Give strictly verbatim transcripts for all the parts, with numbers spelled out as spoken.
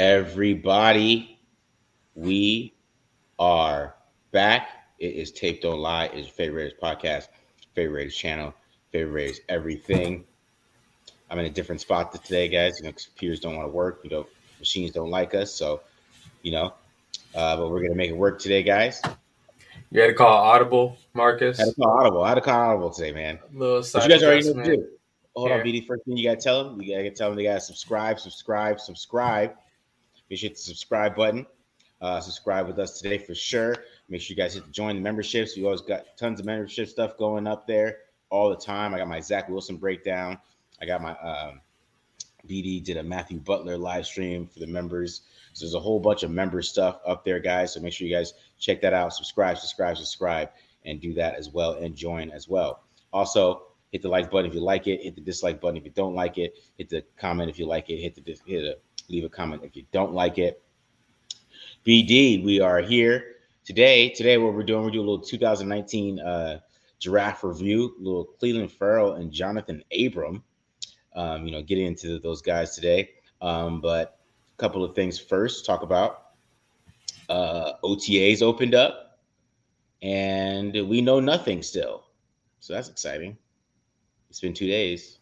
Everybody, we are back. It is Tape Don't Lie. It's your favorite Raiders podcast, favorite Raiders channel, favorite Raiders everything. I'm in a different spot today, guys. You know, computers don't want to work. You know, machines don't like us. So, you know, uh, but we're gonna make it work today, guys. You had to call Audible, Marcus. Had to call Audible. I had to call Audible today, man. A little But you guys already know what to adjustment do. Hold on, here. B D. First thing you gotta tell them, you gotta tell them they gotta subscribe, subscribe, subscribe. Make sure you hit the subscribe button. Uh, subscribe with us today for sure. Make sure you guys hit the join the memberships. We always got tons of membership stuff going up there all the time. I got my Zach Wilson breakdown. I got my um, B D did a Matthew Butler live stream for the members. So there's a whole bunch of member stuff up there, guys. So make sure you guys check that out. Subscribe, subscribe, subscribe, and do that as well, and join as well. Also, hit the like button if you like it. Hit the dislike button if you don't like it. Hit the comment if you like it. Hit the hit a leave a comment if you don't like it. B D, we are here today. Today, what we're doing, we're doing a little two thousand nineteen uh, draft review, a little Clelin Ferrell and Johnathan Abram. Um, you know, getting into those guys today. Um, but a couple of things first, talk about uh, O T As opened up, and we know nothing still. So that's exciting. It's been two days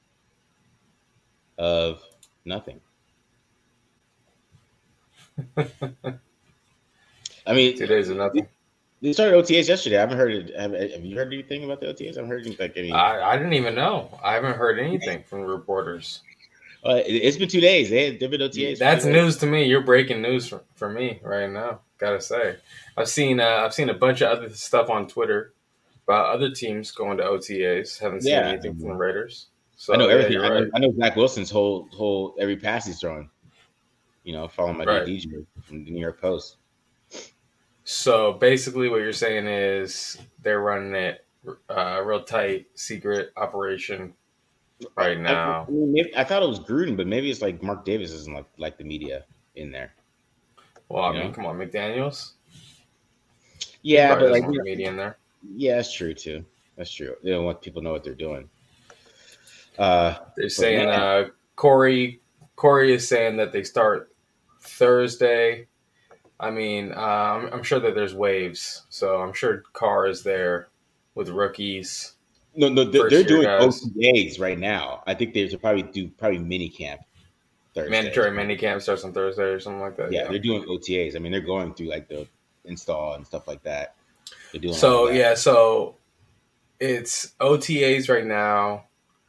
of nothing. I mean, Two days of nothing. They started O T As yesterday. I haven't heard it. Have, have you heard anything about the O T As? I haven't heard like any. I, I didn't even know. I haven't heard anything from reporters. Uh, it, it's been two days. They they've been O T As. That's news to me. You're breaking news for, for me right now. Gotta say, I've seen uh, I've seen a bunch of other stuff on Twitter about other teams going to O T As. Haven't seen Yeah. anything from the Raiders. So I know yeah, everything. I know, right. I know Zach Wilson's whole whole every pass he's throwing. You know, following my Right. D J from the New York Post. So basically, what you're saying is they're running it uh, real tight, secret operation right now. I, I, mean, maybe, I thought it was Gruden, but maybe it's like Mark Davis isn't like like the media in there. Well, I You mean, know? come on, McDaniels. Yeah, Probably but like doesn't want the media in there. yeah, that's true too. That's true. They don't want people to know what they're doing. Uh, They're but saying man, uh, Corey Corey is saying that they start Thursday. I mean, uh, I'm, I'm sure that there's waves, so I'm sure Carr is there with rookies. no, no, they're, First they're year doing guys. O T As right now. I think they should probably do probably mini camp Thursday. Mandatory mini camp starts on Thursday or something like that. Yeah, Yeah. they're doing O T As. I mean, they're going through like the install and stuff like that. They're doing all So of that. yeah, so it's O T As right now,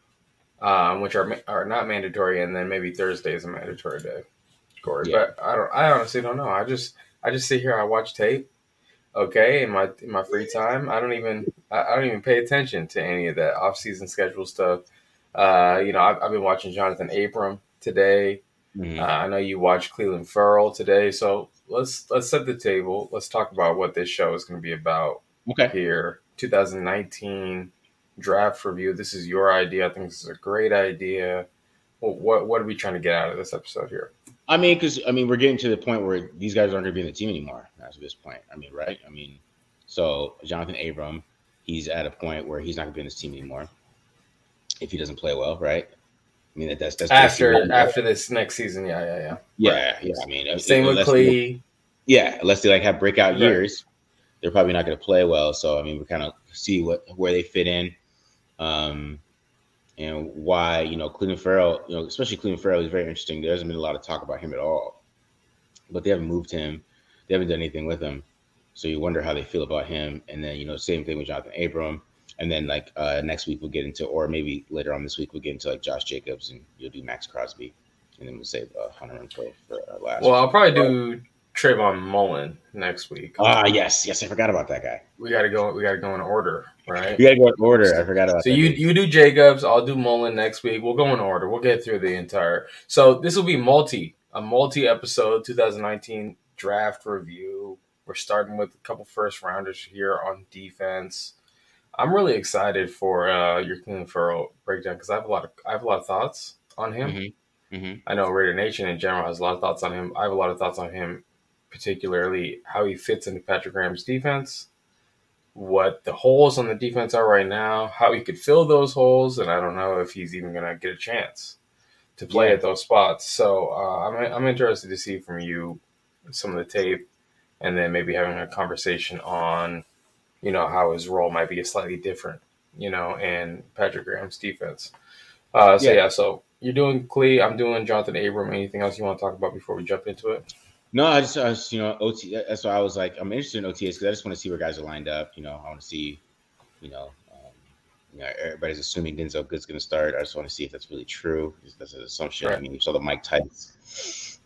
um, which are are not mandatory, and then maybe Thursday is a mandatory day, Corey. Yeah. But I don't. I honestly don't know. I just I just sit here. I watch tape. Okay, in my in my free time, I don't even I, I don't even pay attention to any of that off season schedule stuff. Uh, you know, I've, I've been watching Johnathan Abram today. Mhm. Uh, I know you watched Clelin Ferrell today. So let's let's set the table. Let's talk about what this show is going to be about. Okay. Here, twenty nineteen draft review. This is your idea. I think this is a great idea. What what, what are we trying to get out of this episode here? I mean, because I mean, we're getting to the point where these guys aren't going to be in the team anymore. As of this point, I mean, right? I mean, so Johnathan Abram, he's at a point where he's not going to be in this team anymore if he doesn't play well, right? I mean, that, that's that's After basically- after this next season, yeah, yeah, yeah. yeah, Right. yeah. I mean, Same with unless- Clee. Yeah, unless they like have breakout Right. years, they're probably not going to play well. So I mean, we kind of see what where they fit in, um, and why you know Clelin Ferrell, you know, especially Clelin Ferrell is very interesting. There hasn't been a lot of talk about him at all, but they haven't moved him, they haven't done anything with him. So you wonder how they feel about him. And then you know, same thing with Johnathan Abram. And then like uh, next week we'll get into, or maybe later on this week we'll get into like Josh Jacobs, and you'll do Max Crosby, and then we'll save uh, Hunter and Pro for our last. Well, I'll probably do Trayvon Mullen next week. Ah, yes, yes, I forgot about that guy. We gotta go. We gotta go in order, right? We gotta go in order. I forgot about So that. you dude. you do Jacobs, I'll do Mullen next week. We'll go in order. We'll get through the entire. So this will be multi a multi episode twenty nineteen draft review. We're starting with a couple first rounders here on defense. I'm really excited for uh, your Clelin Ferrell breakdown because I have a lot of I have a lot of thoughts on him. Mm-hmm. Mm-hmm. I know Raider Nation in general has a lot of thoughts on him. I have a lot of thoughts on him, particularly how he fits into Patrick Graham's defense, what the holes on the defense are right now, how he could fill those holes, and I don't know if he's even going to get a chance to play Yeah. at those spots. So uh, I'm I'm interested to see from you some of the tape, and then maybe having a conversation on, you know, how his role might be slightly different, you know, in Patrick Graham's defense. Uh, so Yeah. yeah, so you're doing Klee, I'm doing Jonathan Abram. Anything else you want to talk about before we jump into it? No, I just, I just, you know, O T. That's why I was like, I'm interested in O T As because I just want to see where guys are lined up. You know, I want to see, you know, um, you know, everybody's assuming Denzel Good's going to start. I just want to see if that's really true. That's an assumption. Right. I mean, you saw the Mike Tice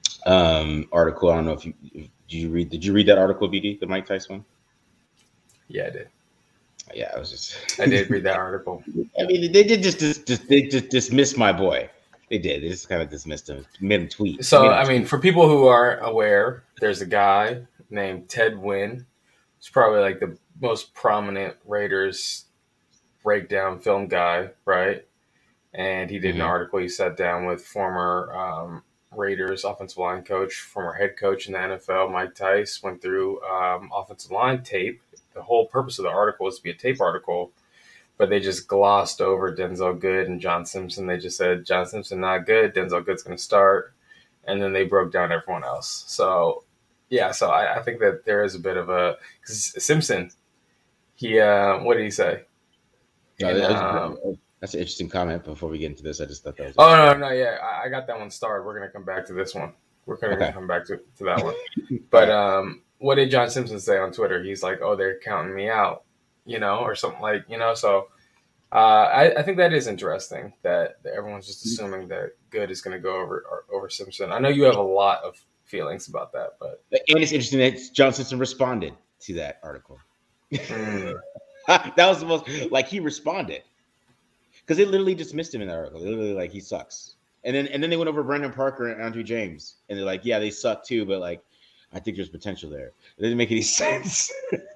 um, article. I don't know if you if, did you read. Did you read that article, B D, the Mike Tice one? Yeah, I did. Yeah, I was just. I did read that article. I mean, they did just, just, just they just dismiss my boy. They did. They just kind of dismissed him. Made him tweet. So, Made him I mean, tweet. for people who aren't aware, there's a guy named Ted Wynn. He's probably like the most prominent Raiders breakdown film guy, right? And he did Mhm. an article. He sat down with former um, Raiders offensive line coach, former head coach in the N F L, Mike Tice, went through um, offensive line tape. The whole purpose of the article was to be a tape article, but they just glossed over Denzel Good and John Simpson. They just said, John Simpson not good, Denzel Good's going to start. And then they broke down everyone else. So, yeah, so I, I think that there is a bit of a – because Simpson, he uh, – what did he say? No, And, that was- um, that's an interesting comment. Before we get into this, I just thought that was. oh, no, no, yeah, I, I got that one started. We're going to come back to this one. We're going to Okay. come back to, to that one. But um, what did John Simpson say on Twitter? He's like, oh, they're counting me out, you know, or something like, you know, so – Uh, I, I think that is interesting that, that everyone's just assuming that Good is going to go over or, over Simpson. I know you have a lot of feelings about that, but And it's interesting that John Simpson responded to that article. mm, That was the most like he responded because they literally dismissed him in the article. They literally like he sucks, and then and then they went over Brandon Parker and Andrew James, and they're like, yeah, they suck too, but like I think there's potential there. It didn't make any sense.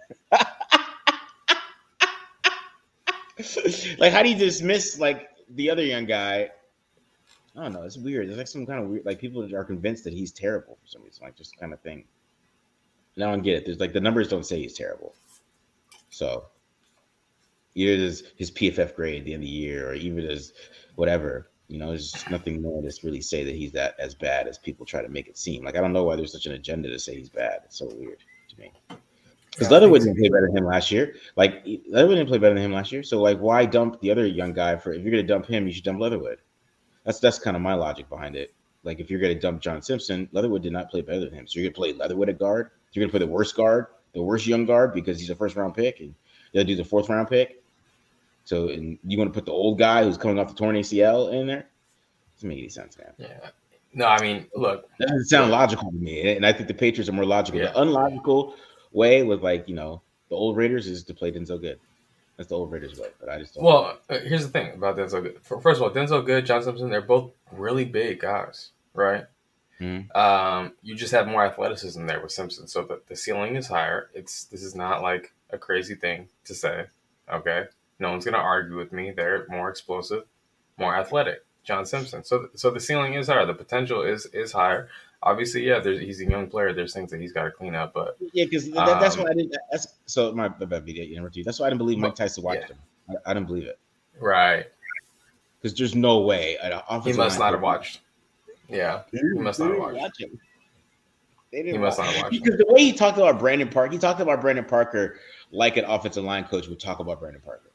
Like, how do you dismiss like the other young guy? I don't know. It's weird. There's like some kind of weird. Like people are convinced that he's terrible for some reason. Like just kind of thing. And I don't get it. There's like the numbers don't say he's terrible. So either his his P F F grade at the end of the year, or even his whatever. You know, there's just nothing more to really say that he's that as bad as people try to make it seem. Like I don't know why there's such an agenda to say he's bad. It's so weird to me. Because Leatherwood didn't play better than him last year. Like Leatherwood didn't play better than him last year. So like, why dump the other young guy for? If you're gonna dump him, you should dump Leatherwood. That's that's kind of my logic behind it. Like if you're gonna dump John Simpson, Leatherwood did not play better than him. So you're gonna play Leatherwood at guard. You're gonna play the worst guard, the worst young guard because he's a first round pick, and the other dude's a fourth round pick. So and you want to put the old guy who's coming off the torn A C L in there? Doesn't make any sense, man. yeah. No, I mean, look. That doesn't sound logical to me, and I think the Patriots are more logical. Yeah. The unlogical way with like you know the old Raiders is to play Denzel Good. That's the old Raiders way, but I just don't. Well, uh, here's the thing about Denzel Good. First of all, Denzel Good, John Simpson, they're both really big guys, right? Mhm. Um, you just have more athleticism there with Simpson, so the, the ceiling is higher. It's this is not like a crazy thing to say. Okay, no one's gonna argue with me. They're more explosive, more athletic. John Simpson. So so the ceiling is higher. The potential is is higher. Obviously, yeah. There's he's a young player. There's things that he's got to clean up, but Yeah, because that, that's um, why I didn't. That's so my bad video. You know, that's why I didn't believe Mike But- Tyson watched yeah. him. I, I didn't believe it right. because there's no way. An He offensive must line not have coach- watched. Yeah, They he must not have didn't watched. watch him. They He didn't must watch- not have watched. Because the way he talked about Brandon Parker, he talked about Brandon Parker like an offensive line coach would talk about Brandon Parker.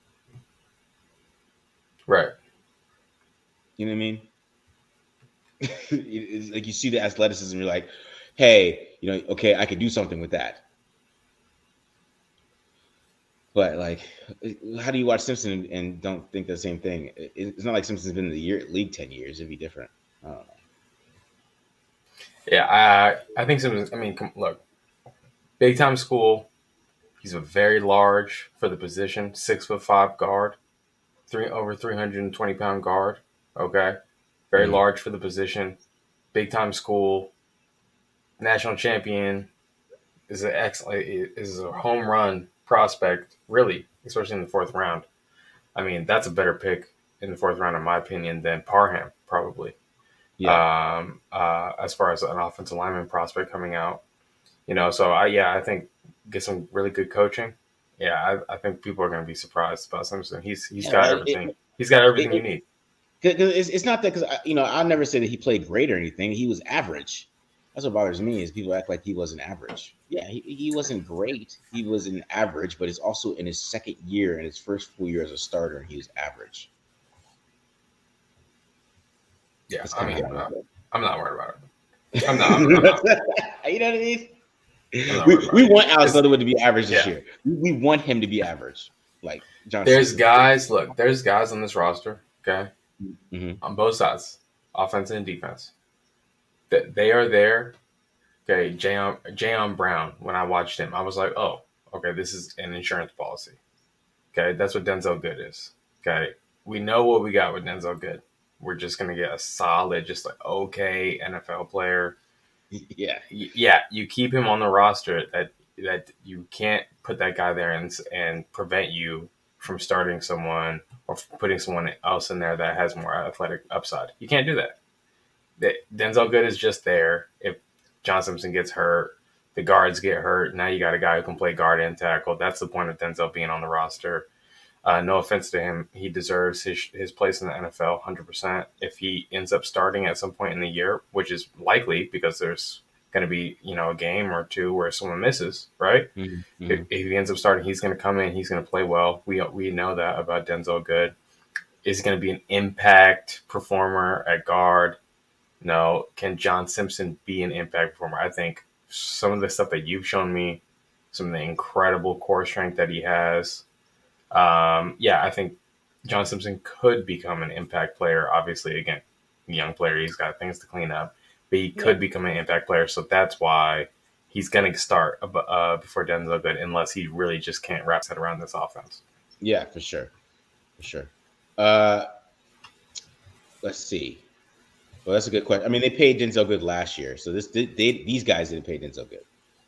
Right. You know what I mean? It's like you see the athleticism, you're like, hey, you know, okay, I could do something with that. But like, how do you watch Simpson and don't think the same thing? It's not like Simpson's been in the year, league ten years. It'd be different. I don't know. Yeah, I I think Simpson. I mean, come, look, big time school. He's a very large for the position, six foot five guard, three over three hundred and twenty pound guard. Okay, very Mhm. large for the position, big time school, national champion. Is an excellent is a home run prospect, really, especially in the fourth round. I mean, that's a better pick in the fourth round, in my opinion, than Parham, probably. Yeah. Um, uh, as far as an offensive lineman prospect coming out, you know, so I yeah, I think get some really good coaching. Yeah, I, I think people are going to be surprised about Simpson. He's he's Yeah, got it- everything. He's got everything it- you need. Because it's, it's not that because you know I'll never say that he played great or anything. He was average. That's what bothers me is people act like he wasn't average. Yeah, he, he wasn't great. He was an average, but it's also in his second year and his first full year as a starter, and he was average. Yeah, I mean, I'm not, I'm not worried about it. I'm not. I'm, I'm not. You know what I mean? We, we want Alex Leatherwood to be average this yeah. year. We, we want him to be average. Like John. There's Simpson. guys. Look, there's guys on this roster. Okay, mm-hmm. on both sides, offense and defense. That they are there. Okay, Jayon Jayon Brown. When I watched him, I was like, oh, okay, this is an insurance policy. Okay, that's what Denzel Good is. Okay, we know what we got with Denzel Good. We're just gonna get a solid, just like okay N F L player. Yeah, yeah. You keep him on the roster. That that you can't put that guy there and and prevent you from starting someone or putting someone else in there that has more athletic upside. You can't do that. That Denzel Good is just there. If John Simpson gets hurt, the guards get hurt. Now you got a guy who can play guard and tackle. That's the point of Denzel being on the roster. Uh, no offense to him, he deserves his his place in the N F L one hundred percent. If he ends up starting at some point in the year, which is likely because there's going to be, you know, a game or two where someone misses, right? Mm-hmm. If, if he ends up starting, he's going to come in, he's going to play well. We we know that about Denzel Good. Is he going to be an impact performer at guard? No. Can John Simpson be an impact performer? I think some of the stuff that you've shown me, some of the incredible core strength that he has, Um, yeah, I think John Simpson could become an impact player. Obviously, again, young player, he's got things to clean up, but he could yeah. become an impact player. So that's why he's going to start uh, before Denzel Good, unless he really just can't wrap his head around this offense. Yeah, for sure, for sure. Uh, let's see. Well, that's a good question. I mean, they paid Denzel Good last year, so this they, these guys didn't pay Denzel Good.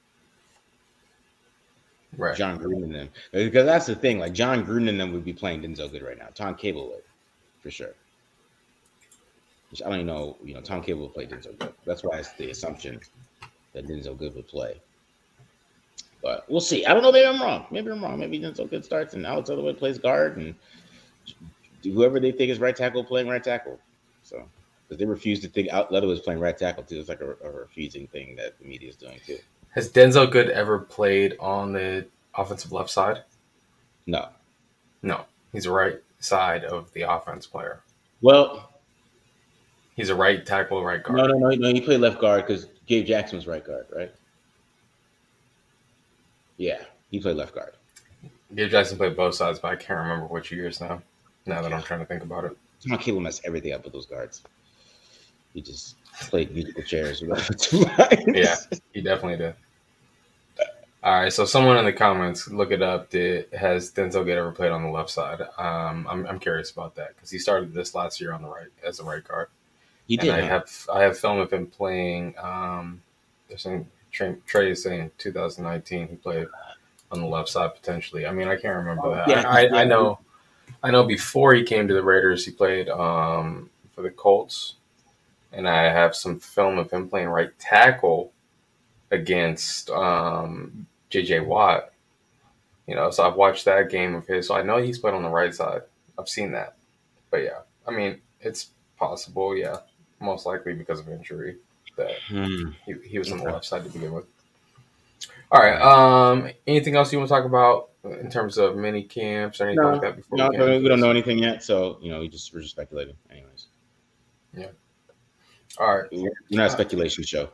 Right. John Gruden and them. Because that's the thing. Like, John Gruden and them would be playing Denzel Good right now. Tom Cable would, for sure. Which I don't even know. You know, Tom Cable would play Denzel Good. That's why it's the assumption that Denzel Good would play. But we'll see. I don't know. Maybe I'm wrong. Maybe I'm wrong. Maybe Denzel Good starts and Alex Leatherwood plays guard and whoever they think is right tackle playing right tackle. So, because they refuse to think out Leatherwood's playing right tackle too. It's like a, a refusing thing that the media is doing too. Has Denzel Good ever played on the offensive left side? No. No. He's a right side of the offense player. Well, he's a right tackle, right guard. No, no, no. no he played left guard because Gabe Jackson was right guard, right? Yeah, he played left guard. Gabe Jackson played both sides, but I can't remember which years now. Now that yeah. I'm trying to think about it. Tom Cable messed everything up with those guards. He just played musical chairs. Yeah, he definitely did. All right, so someone in the comments, look it up. Did has Denzel Good ever played on the left side? Um, I'm I'm curious about that because he started this last year on the right as a right guard. He did. And I huh? have I have film of him playing. Um, they're saying Trey, Trey is saying two thousand nineteen he played on the left side potentially. I mean, I can't remember that. Yeah, I, yeah. I, I know. I know before he came to the Raiders, he played um, for the Colts. And I have some film of him playing right tackle against um, J J Watt. You know, so I've watched that game of his. So I know he's played on the right side. I've seen that. But yeah, I mean, it's possible, yeah. Most likely because of injury that hmm. he, he was on the left side to begin with. All right. Um, anything else you want to talk about in terms of mini camps or anything no, like that before no, we No, we don't know anything yet. So, you know, we just, we're just speculating anyways. Yeah. All right. We're not a speculation show.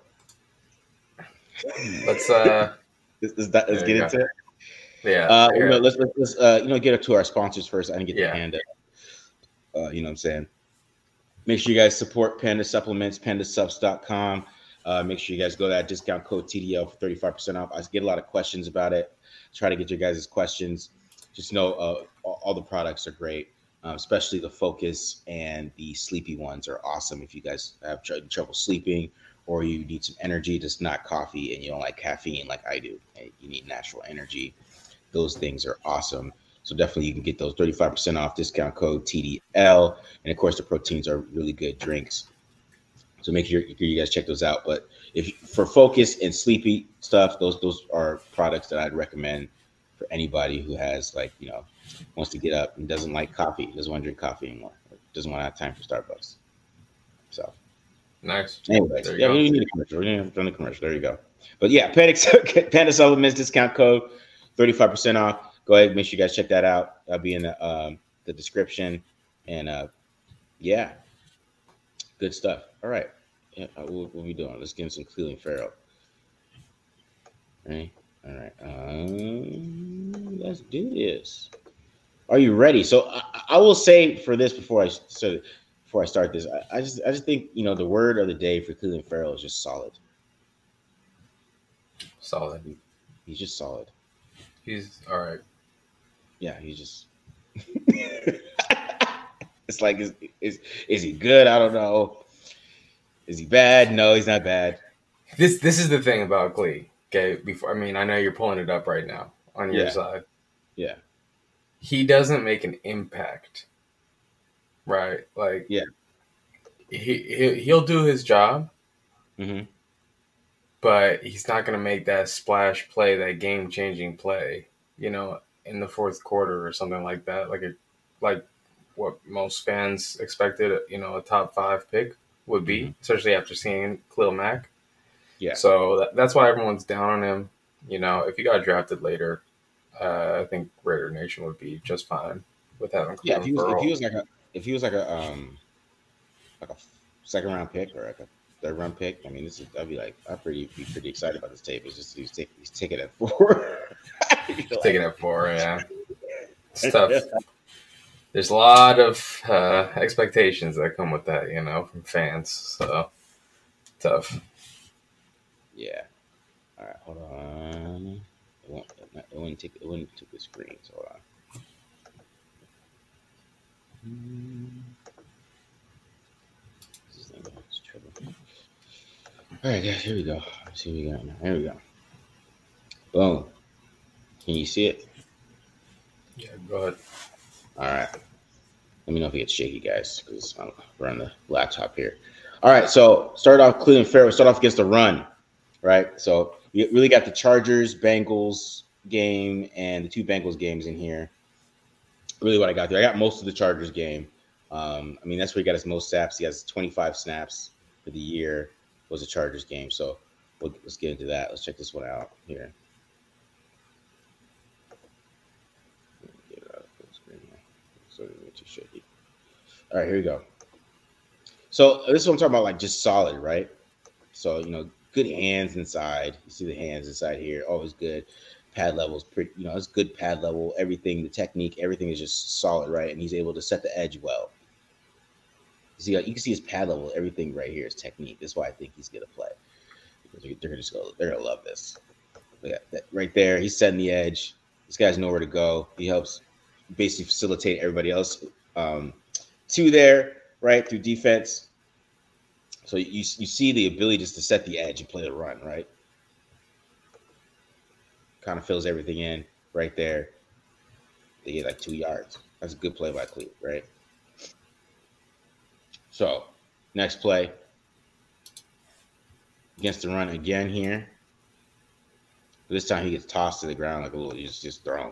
Let's uh let's, let's, let's get into it. Yeah. Uh, you know, let's let's, let's uh, you know get up to our sponsors first. I didn't get yeah. the hand up. Uh, you know what I'm saying? Make sure you guys support Panda Supplements, panda subs dot com. Uh, make sure you guys go to that discount code T D L for thirty-five percent off. I get a lot of questions about it. Try to get your guys' questions. Just know uh, all, all the products are great. Um, especially the Focus and the Sleepy ones are awesome. If you guys have tr- trouble sleeping or you need some energy, just not coffee, and you don't like caffeine like I do, and you need natural energy, those things are awesome. So definitely you can get those thirty-five percent off, discount code T D L. And of course, the proteins are really good drinks. So make sure you guys check those out. But if for Focus and Sleepy stuff, those those are products that I'd recommend for anybody who has, like, you know, wants to get up and doesn't like coffee, doesn't want to drink coffee anymore. doesn't want to have time for Starbucks. So nice. anyways, There you yeah, go. we didn't need a commercial. We didn't have done the commercial. There you go. But yeah, Panda, Panda Supplements discount code thirty-five percent off. Go ahead, make sure you guys check that out. That'll be in the um, the description. And uh, yeah, good stuff. All right, yeah, what, what are we doing? Let's get him some Cleveland Farrell. All right, all right. Um, let's do this. Are you ready? So I, I will say for this before I so before I start this, I, I just I just think you know the word of the day for Cleveland Farrell is just solid. Solid. He's just solid. He's all right. Yeah, he's just. It's like is, is is he good? I don't know. Is he bad? No, he's not bad. This this is the thing about Glee. Okay, before I mean I know you're pulling it up right now on your Yeah. side. Yeah. He doesn't make an impact, right? Like Yeah. he, he he'll do his job, Mm-hmm. but he's not going to make that splash play, that game changing play, you know, in the fourth quarter or something like that. Like a like what most fans expected, you know, a top five pick would be, Mm-hmm. especially after seeing Khalil Mack. Yeah. So that, that's why everyone's down on him. You know, if he got drafted later, uh, I think Raider Nation would be just fine with having Yeah. If Cleveland he was if Farrell. he was like a if he was like a um like a second round pick or like a third round pick, I mean, this is I'd be like I'd pretty be pretty excited about this tape. It's just he's taking he's taking it four. Taking it for yeah, it's tough. There's a lot of uh, expectations that come with that, you know, from fans. So tough. Yeah. All right. Hold on. It won't. It wouldn't take. It wouldn't take the screen. So hold on. This is it's trouble. All right, guys. Here we go. Let's see what we got now. Here we go. Boom. Can you see it? Yeah, go ahead. All right. Let me know if it gets shaky, guys, because we're on the laptop here. All right. So start off Cleveland Farrell. Start off against the run. Right. So we really got the Chargers, Bengals game and the two Bengals games in here. Really what I got there. I got most of the Chargers game. Um, I mean, that's where he got his most snaps. He has twenty-five snaps for the year was a Chargers game. So we'll, let's get into that. Let's check this one out here. Get it out of the screen here. So it makes it shaky. All right, here we go. So this is what I'm talking about, like just solid, right? So, you know, good hands inside. You see the hands inside here. Always good. Pad level is pretty, you know, it's good pad level. Everything, the technique, everything is just solid, right? And he's able to set the edge well. You see, you can see his pad level. Everything right here is technique. That's why I think he's gonna play. Because they're gonna just go. They're gonna love this. Look at that right there. He's setting the edge. This guy's nowhere to go. He helps basically facilitate everybody else um, to there, right, through defense. So you you see the ability just to set the edge and play the run, right? Kind of fills everything in right there. They get like two yards. That's a good play by Cleveland, right? So next play against the run again here. This time he gets tossed to the ground like a little, he's just thrown.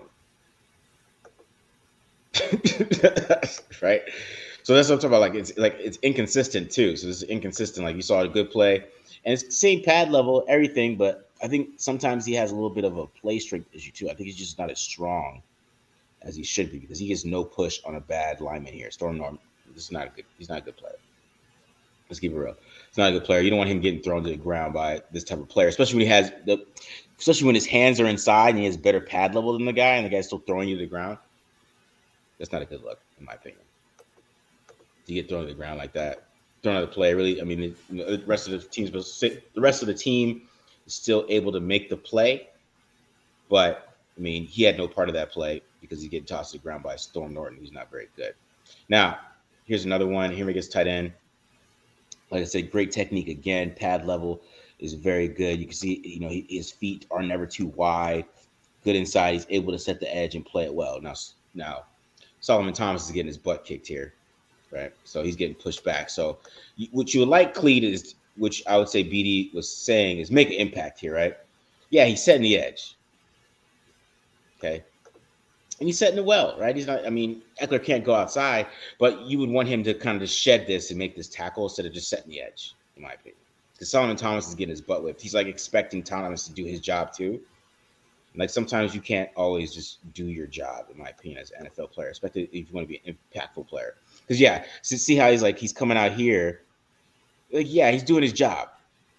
Right? So that's what I'm talking about. Like it's like it's inconsistent too. So this is inconsistent. Like you saw a good play, and it's same pad level, everything. But I think sometimes he has a little bit of a play strength issue too. I think he's just not as strong as he should be because he gets no push on a bad lineman here. Storm Norm, this is not a good. He's not a good player. Let's keep it real. It's not a good player. You don't want him getting thrown to the ground by this type of player, especially when he has the, especially when his hands are inside and he has better pad level than the guy, and the guy's still throwing you to the ground. That's not a good look, in my opinion. To get thrown to the ground like that, thrown out of play. Really, I mean, the, you know, the rest of the team's supposed to sit. The rest of the team is still able to make the play, but I mean, he had no part of that play because he's getting tossed to the ground by Storm Norton, who's not very good. Now, here's another one. Henry gets tight end. Like I said, great technique again. Pad level is very good. You can see, you know, his feet are never too wide. Good inside. He's able to set the edge and play it well. Now, now Solomon Thomas is getting his butt kicked here. Right, so he's getting pushed back. So, you, what you would like Cleat is, which I would say B D was saying, is make an impact here, right? Yeah, he's setting the edge. Okay, and he's setting it well, right? He's not. I mean, Eckler can't go outside, but you would want him to kind of just shed this and make this tackle instead of just setting the edge, in my opinion. Because Solomon Thomas is getting his butt whipped. He's like expecting Thomas to do his job too. Like sometimes you can't always just do your job, in my opinion, as an N F L player, especially if you want to be an impactful player. Because yeah, see how he's like he's coming out here, like yeah, he's doing his job.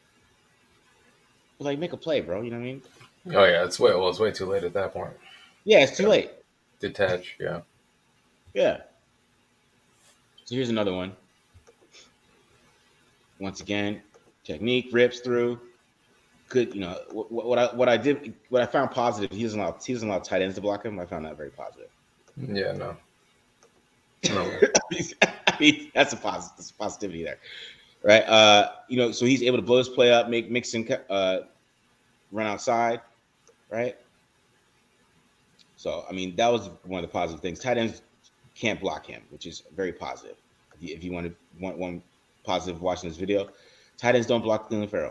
But like make a play, bro. You know what I mean? Oh yeah, it's way well, it's way too late at that point. Yeah, it's too yeah. late. Detach, yeah, yeah. So here's another one. Once again, technique rips through. Good, you know what, what I what I did what I found positive. He doesn't allow he doesn't allow tight ends to block him. I found that very positive. Yeah, no, no. I mean, that's a positive. That's a positivity there, right? Uh, you know, so he's able to blow his play up, make Mixon uh, run outside, right? So I mean, that was one of the positive things. Tight ends can't block him, which is very positive. If you, if you want to want one positive watching this video, tight ends don't block Clelin Ferrell.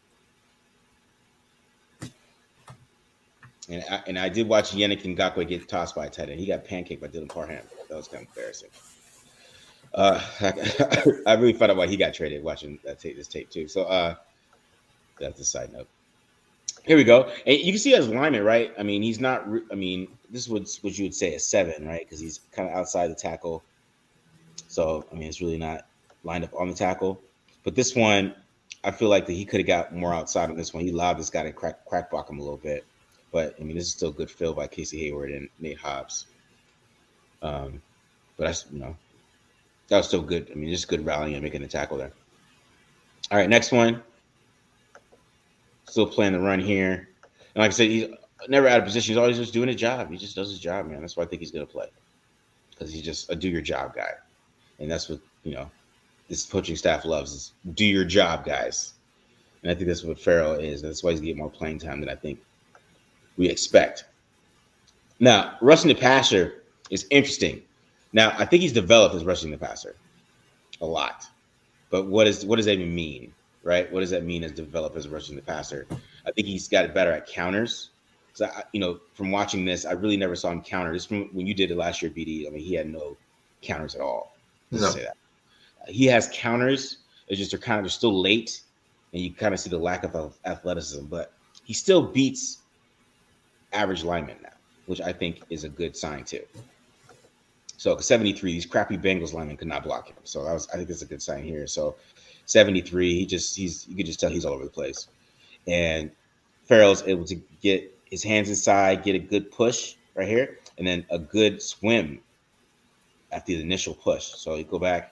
And I, and I did watch Yannick Ngakoue get tossed by a tight end. He got pancaked by Dylan Parham. That was kind of embarrassing. Uh, I, I really found out why he got traded watching that tape, this tape too. So uh, that's a side note. Here we go. And you can see as lineman, right? I mean, he's not. I mean, this is what, what you would say a seven, right? Because he's kind of outside the tackle. So I mean, it's really not lined up on the tackle. But this one, I feel like that he could have got more outside on this one. He allowed this guy to crack crack block him a little bit. But, I mean, this is still good fill by Casey Hayward and Nate Hobbs. Um, but, that's, you know, that was still good. I mean, just good rallying and making the tackle there. All right, next one. Still playing the run here. And like I said, he's never out of position. He's always just doing his job. He just does his job, man. That's why I think he's going to play. Because he's just a do-your-job guy. And that's what, you know, this coaching staff loves is do-your-job guys. And I think that's what Ferrell is. That's why he's getting more playing time than I think we expect. Now, rushing the passer is interesting. Now, I think he's developed as rushing the passer a lot. But what is what does that even mean, right? What does that mean as developed as rushing the passer? I think he's got better at counters. So, I, you know, from watching this, I really never saw him counter. This from when you did it last year, B D. I mean, he had no counters at all. Let's no. say that. Uh, he has counters. It's just they're kind of they're still late, and you kind of see the lack of athleticism. But he still beats average lineman now, which I think is a good sign too. So seventy-three, these crappy Bengals linemen could not block him. So that was, I think that's a good sign here. So seventy-three, he just he's you could just tell he's all over the place. And Ferrell's able to get his hands inside, get a good push right here, and then a good swim after the initial push. So you go back,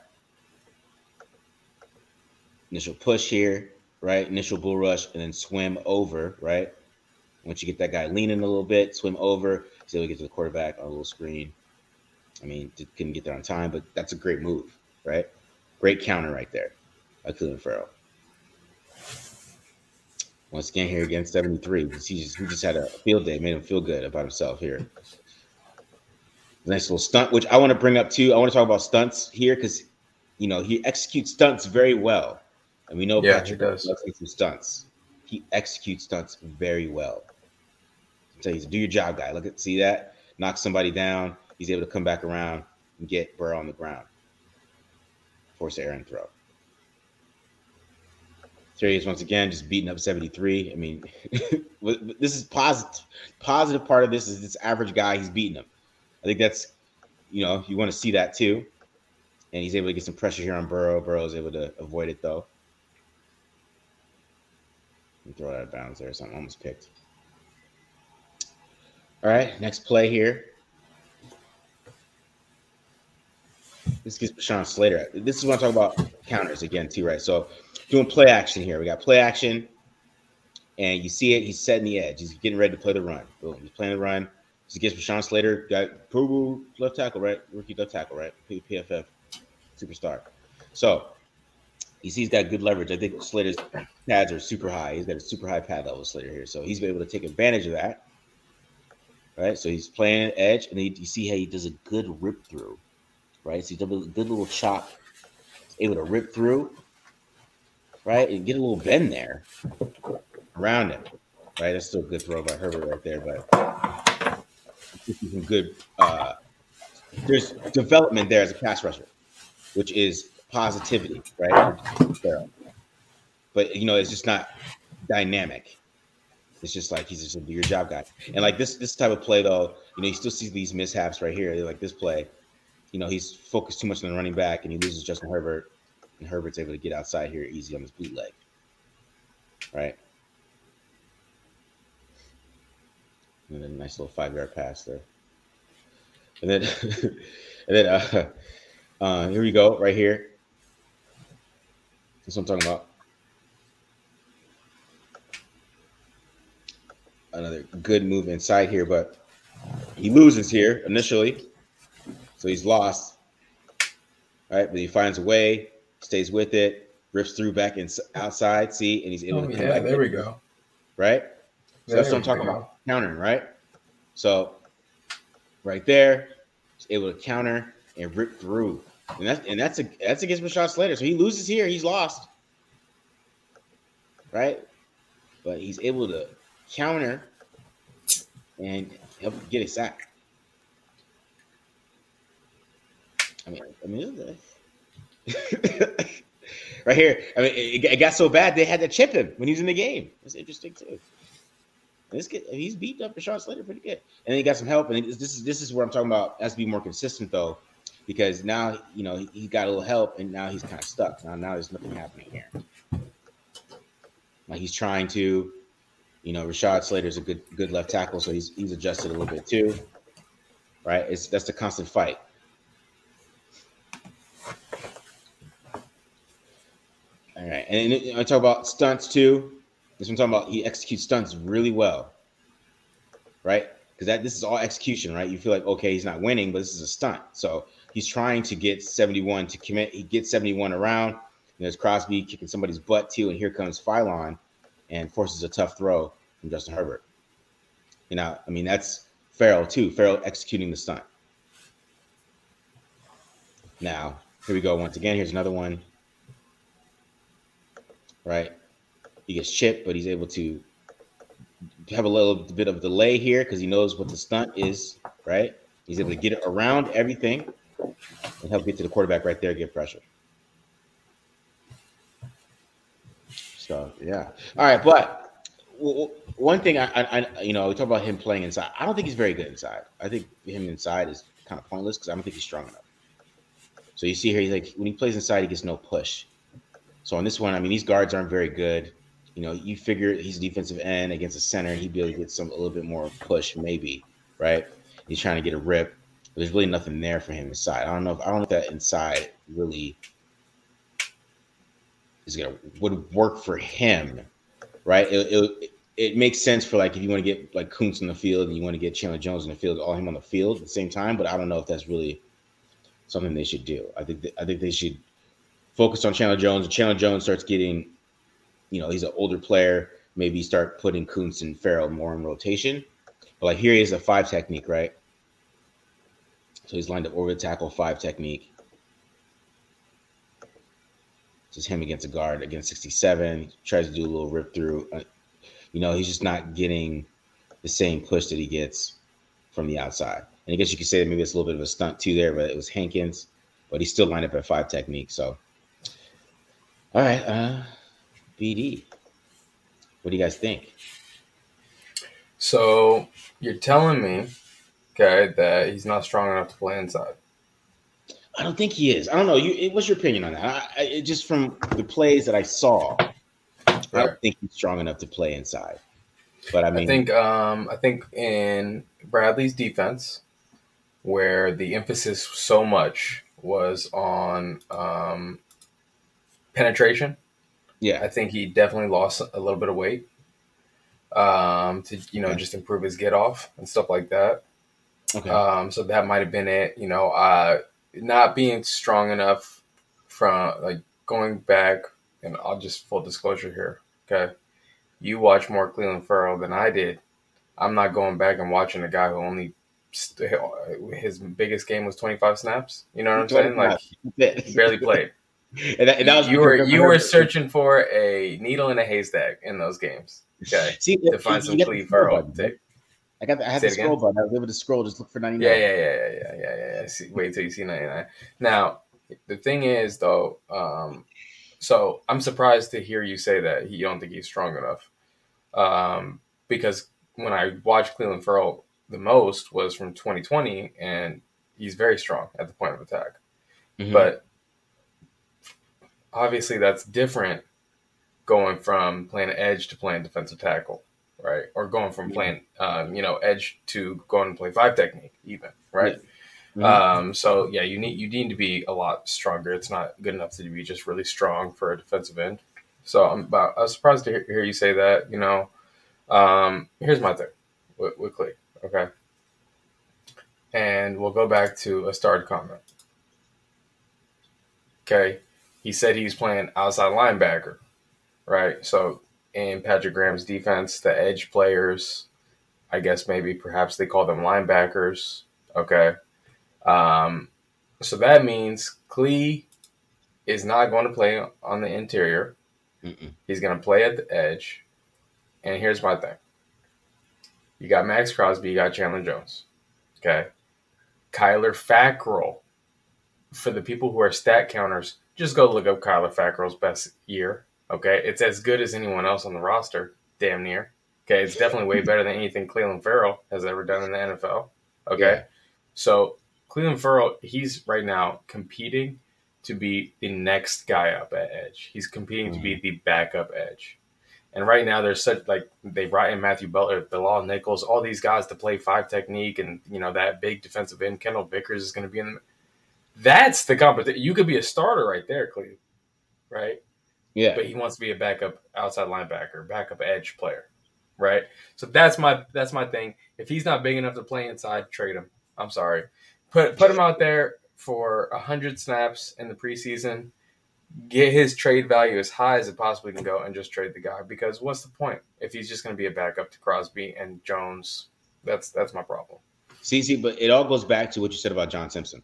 initial push here, right? Initial bull rush, and then swim over, right? Once you get that guy leaning a little bit, swim over, he's able to get to the quarterback on a little screen. I mean, couldn't get there on time, but that's a great move, right? Great counter right there by Clelin Ferrell. Once again, here again, seventy-three. He just, he just had a field day, made him feel good about himself here. Nice little stunt, which I want to bring up too. I want to talk about stunts here because, you know, he executes stunts very well. And we know yeah, Patrick he does some stunts. He executes stunts very well. So he's a do your job guy. Look at see that? Knock somebody down. He's able to come back around and get Burrow on the ground. Force error and throw. So he is once again just beating up seventy-three. I mean, this is positive. Positive part of this is this average guy. He's beating him. I think that's, you know, you want to see that too. And he's able to get some pressure here on Burrow. Burrow's able to avoid it though. And throw it out of bounds there. Something almost picked. All right, next play here. This gets Rashawn Slater. This is when I talk about counters again too, right? So doing play action here. We got play action, and you see it. He's setting the edge. He's getting ready to play the run. Boom. He's playing the run. He gets Rashawn Slater, got Pro Bowl left tackle, right? Rookie left tackle, right? P F F superstar. So you see he's got good leverage. I think Slater's pads are super high. He's got a super high pad level, Slater here. So he's been able to take advantage of that. Right? So he's playing edge, and he, you see how he does a good rip through. Right? So he does a good little chop. He's able to rip through, right? And get a little bend there around him. Right? That's still a good throw by Herbert right there. But some good. Uh, there's development there as a pass rusher, which is positivity, right? But you know, it's just not dynamic. It's just like he's just a do your job guy. And like this this type of play though, you know, you still see these mishaps right here. Like this play, you know, he's focused too much on the running back and he loses Justin Herbert, and Herbert's able to get outside here easy on his bootleg. Right. And then a nice little five yard pass there. And then and then uh, uh here we go, right here. That's what I'm talking about. Another good move inside here, but he loses here initially, so he's lost. All right, but he finds a way, stays with it, rips through back in, outside, see, and he's able oh, to yeah, come back. There in, we go. Right? So there that's what I'm talking go. about, countering, right? So right there, he's able to counter and rip through. And that's and that's a that's against Rashawn Slater. So he loses here, he's lost. Right? But he's able to counter and help get a sack. I mean, I mean, right here. I mean, it, it got so bad they had to chip him when he was in the game. That's interesting too. This kid, he's beat up Rashawn Slater pretty good, and then he got some help. And this is this is where I'm talking about. Has to be more consistent though, because now you know he, he got a little help, and now he's kind of stuck. Now, now there's nothing happening here. Like he's trying to. You know, Rashad Slater's a good good left tackle, so he's he's adjusted a little bit too, right? It's that's the constant fight. All right, and I talk about stunts too. This one I'm talking about. He executes stunts really well, right? Because that this is all execution, right? You feel like okay, he's not winning, but this is a stunt. So he's trying to get seventy-one to commit. He gets seventy-one around. And there's Crosby kicking somebody's butt too, and here comes Phylon. And forces a tough throw from Justin Herbert. You know, I mean, that's Farrell too. Farrell executing the stunt. Now, here we go. Once again, here's another one. Right? He gets chipped, but he's able to have a little bit of delay here because he knows what the stunt is, right? He's able to get it around everything and help get to the quarterback right there, get pressure. So yeah, all right. But one thing I, I, you know, we talk about him playing inside. I don't think he's very good inside. I think him inside is kind of pointless because I don't think he's strong enough. So you see here, he's like when he plays inside, he gets no push. So on this one, I mean, these guards aren't very good. You know, you figure he's a defensive end against a center, and he'd be able to get some a little bit more push, maybe, right? He's trying to get a rip, but there's really nothing there for him inside. I don't know if I don't know if that inside really. Is gonna would work for him, right? It, it it makes sense for like if you want to get like Kuntz in the field and you want to get Chandler Jones in the field, all him on the field at the same time. But I don't know if that's really something they should do. I think th- I think they should focus on Chandler Jones. And Chandler Jones starts getting, you know, he's an older player. Maybe start putting Kuntz and Farrell more in rotation. But like here he is a five technique, right? So he's lined up over the tackle, five technique. Just him against a guard against sixty-seven. He tries to do a little rip through. Uh, you know, he's just not getting the same push that he gets from the outside. And I guess you could say that maybe it's a little bit of a stunt too there, but it was Hankins. But he's still lined up at five technique. So, all right, uh, B D. What do you guys think? So you're telling me, okay, that he's not strong enough to play inside. I don't think he is. I don't know. You, what's your opinion on that? I, I, just from the plays that I saw, right. I don't think he's strong enough to play inside. But I mean, I think, um, I think in Bradley's defense, where the emphasis so much was on um, penetration. Yeah, I think he definitely lost a little bit of weight um, to you know okay. just improve his get off and stuff like that. Okay. Um, so that might have been it. You know. Uh, Not being strong enough from like going back, and I'll just full disclosure here. Okay. You watch more Clelin Ferrell than I did. I'm not going back and watching a guy who only st- his biggest game was twenty-five snaps. You know what I'm saying? Like he barely played. and that, and that was you were you were searching for a needle in a haystack in those games. Okay. See, to find some Clelin Ferrell tape. I got. The, I had Say the it scroll again. button. I was able to scroll. Just look for Yeah, ninety-nine. yeah, yeah, yeah, yeah, yeah, yeah. yeah. See, wait till you see ninety-nine. Now, the thing is, though, um, so I'm surprised to hear you say that you don't think he's strong enough. Um, because when I watched Cleveland Farrell the most was from twenty twenty, and he's very strong at the point of attack. Mm-hmm. But obviously, that's different going from playing edge to playing defensive tackle, right? Or going from Yeah. playing, um, you know, edge to going to play five technique, even, right? Yeah. Mm-hmm. Um, so yeah, you need you need to be a lot stronger. It's not good enough to be just really strong for a defensive end. So I'm about, I was surprised to hear, hear you say that. You know, um, here's my thing with, with Clay, okay, and we'll go back to a started comment. Okay, he said he's playing outside linebacker, right? So in Patrick Graham's defense, the edge players, I guess maybe perhaps they call them linebackers. Okay, um, so that means Clee is not going to play on the interior. Mm-mm. He's going to play at the edge. And here's my thing. You got Max Crosby, you got Chandler Jones. Okay. Kyler Fackrell. For the people who are stat counters, just go look up Kyler Fackrell's best year. Okay. It's as good as anyone else on the roster, damn near. Okay. It's definitely way better than anything Cleveland Farrell has ever done in the N F L. Okay. Yeah. So Cleveland Farrell, he's right now competing to be the next guy up at edge. He's competing to be Mm-hmm. the backup edge. And right now, there's such like they brought in Matthew Butler, Bilal Nichols, all these guys to play five technique, and you know that big defensive end, Kendall Vickers is going to be in. The, that's the competition. You could be a starter right there, Cleve, right? Yeah. But he wants to be a backup outside linebacker, backup edge player, right? So that's my that's my thing. If he's not big enough to play inside, trade him. I'm sorry, put put him out there for a hundred snaps in the preseason. Get his trade value as high as it possibly can go and just trade the guy, because what's the point if he's just going to be a backup to Crosby and Jones? That's that's my problem. See, see, but it all goes back to what you said about John Simpson.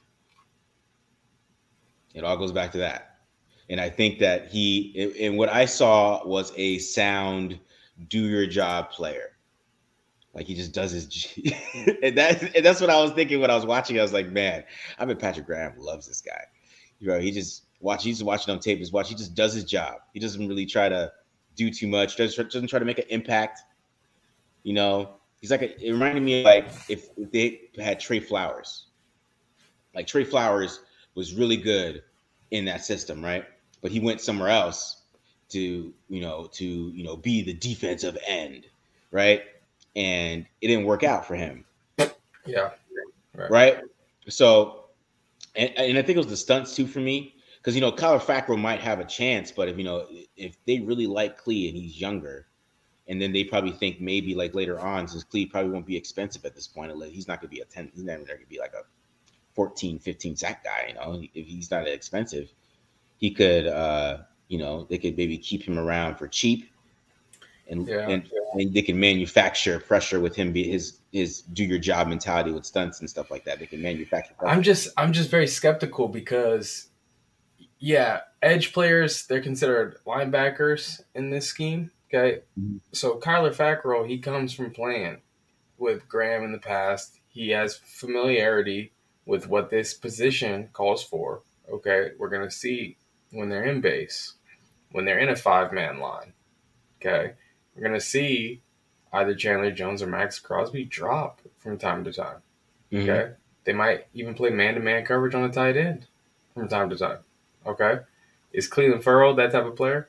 It all goes back to that. And I think that he, and what I saw was a sound, do your job player. Like he just does his, and that, and that's what I was thinking when I was watching. I was like, man, I bet Patrick Graham loves this guy. You know, he just watch. He's watching on tape. Just watch. He just does his job. He doesn't really try to do too much. Doesn't doesn't try to make an impact. You know, he's like a, it reminded me of like if, if they had Trey Flowers. Like Trey Flowers was really good in that system, right? But he went somewhere else to, you know, to, you know, be the defensive end, right? And it didn't work out for him, Yeah, right. right? So, and, and I think it was the stunts too for me, because you know Kyler Fackrell might have a chance, but if you know if they really like Clee and he's younger, and then they probably think maybe like later on, since Clee probably won't be expensive at this point, he's not going to be a ten, he's never going to be like a fourteen, fifteen sack guy. You know, if he's not expensive, he could, uh, you know, they could maybe keep him around for cheap, and Yeah, and, and they can manufacture pressure with him. Be his his do your job mentality with stunts and stuff like that. They can manufacture pressure. I'm just I'm just very skeptical because, yeah, edge players, they're considered linebackers in this scheme. Okay, Mm-hmm. so Kyler Fackrell, he comes from playing with Graham in the past. He has familiarity with what this position calls for. Okay, we're gonna see when they're in base, when they're in a five-man line. Okay, we're gonna see either Chandler Jones or Max Crosby drop from time to time. Mm-hmm. Okay, they might even play man-to-man coverage on a tight end from time to time. Okay, is Cleveland Farrell that type of player?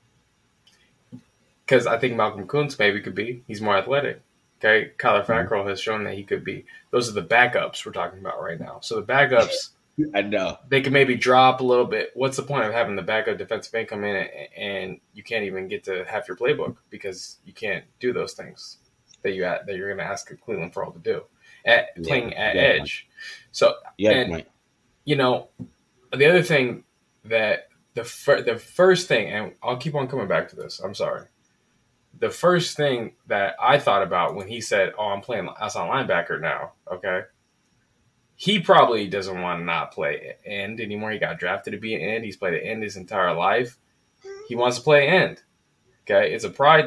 Because I think Malcolm Kuntz maybe could be. He's more athletic. Okay, Kyler Fackrell has shown that he could be. Those are the backups we're talking about right now. So the backups, I know. they can maybe drop a little bit. What's the point of having the backup defensive end come in and you can't even get to half your playbook because you can't do those things that you that you're going to ask Cleveland Farrell to do at Yeah, playing at yeah, edge. So yeah, and point. you know the other thing that the fir- the first thing, and I'll keep on coming back to this. I'm sorry. The first thing that I thought about when he said, "Oh, I'm playing outside linebacker now," okay, he probably doesn't want to not play end anymore. He got drafted to be an end. He's played an end his entire life. He wants to play end. Okay, it's a pride thing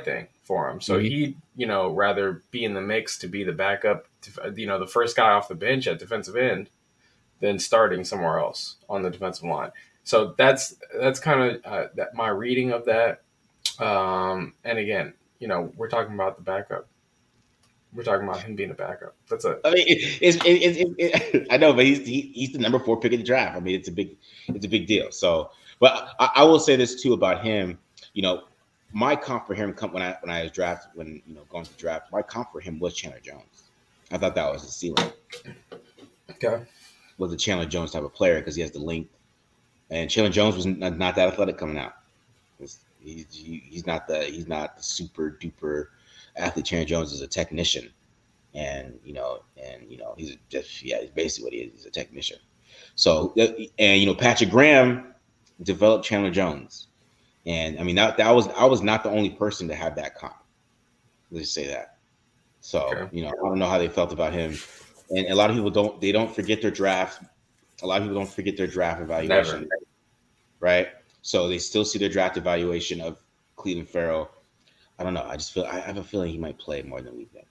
for him. So Mhm. he'd, you know, rather be in the mix to be the backup, you know, the first guy off the bench at defensive end than starting somewhere else on the defensive line. So that's that's kind of uh, that my reading of that. Um, and again, you know, we're talking about the backup. We're talking about him being a backup. That's it. I mean, it, it's, it, it, it, it, I know, but he's he, he's the number four pick of the draft. I mean, it's a big it's a big deal. So, but I, I will say this too about him. You know, my comp for him come when I when I was drafted when you know going to draft. My comp for him was Chandler Jones. I thought that was the ceiling. Okay. Was a Chandler Jones type of player because he has the length, and Chandler Jones was not, not that athletic coming out. He's, he, he's not the he's not the super duper athlete. Chandler Jones is a technician. And you know, and you know, he's just yeah, he's basically what he is. He's a technician. So, and you know, Patrick Graham developed Chandler Jones, and I mean that that was I was not the only person to have that comp. Let's just say that. So okay. you know, I don't know how they felt about him, and a lot of people don't they don't forget their draft. A lot of people don't forget their draft evaluation, Never. right? So they still see their draft evaluation of Clelin Ferrell. I don't know. I just feel I have a feeling he might play more than we think.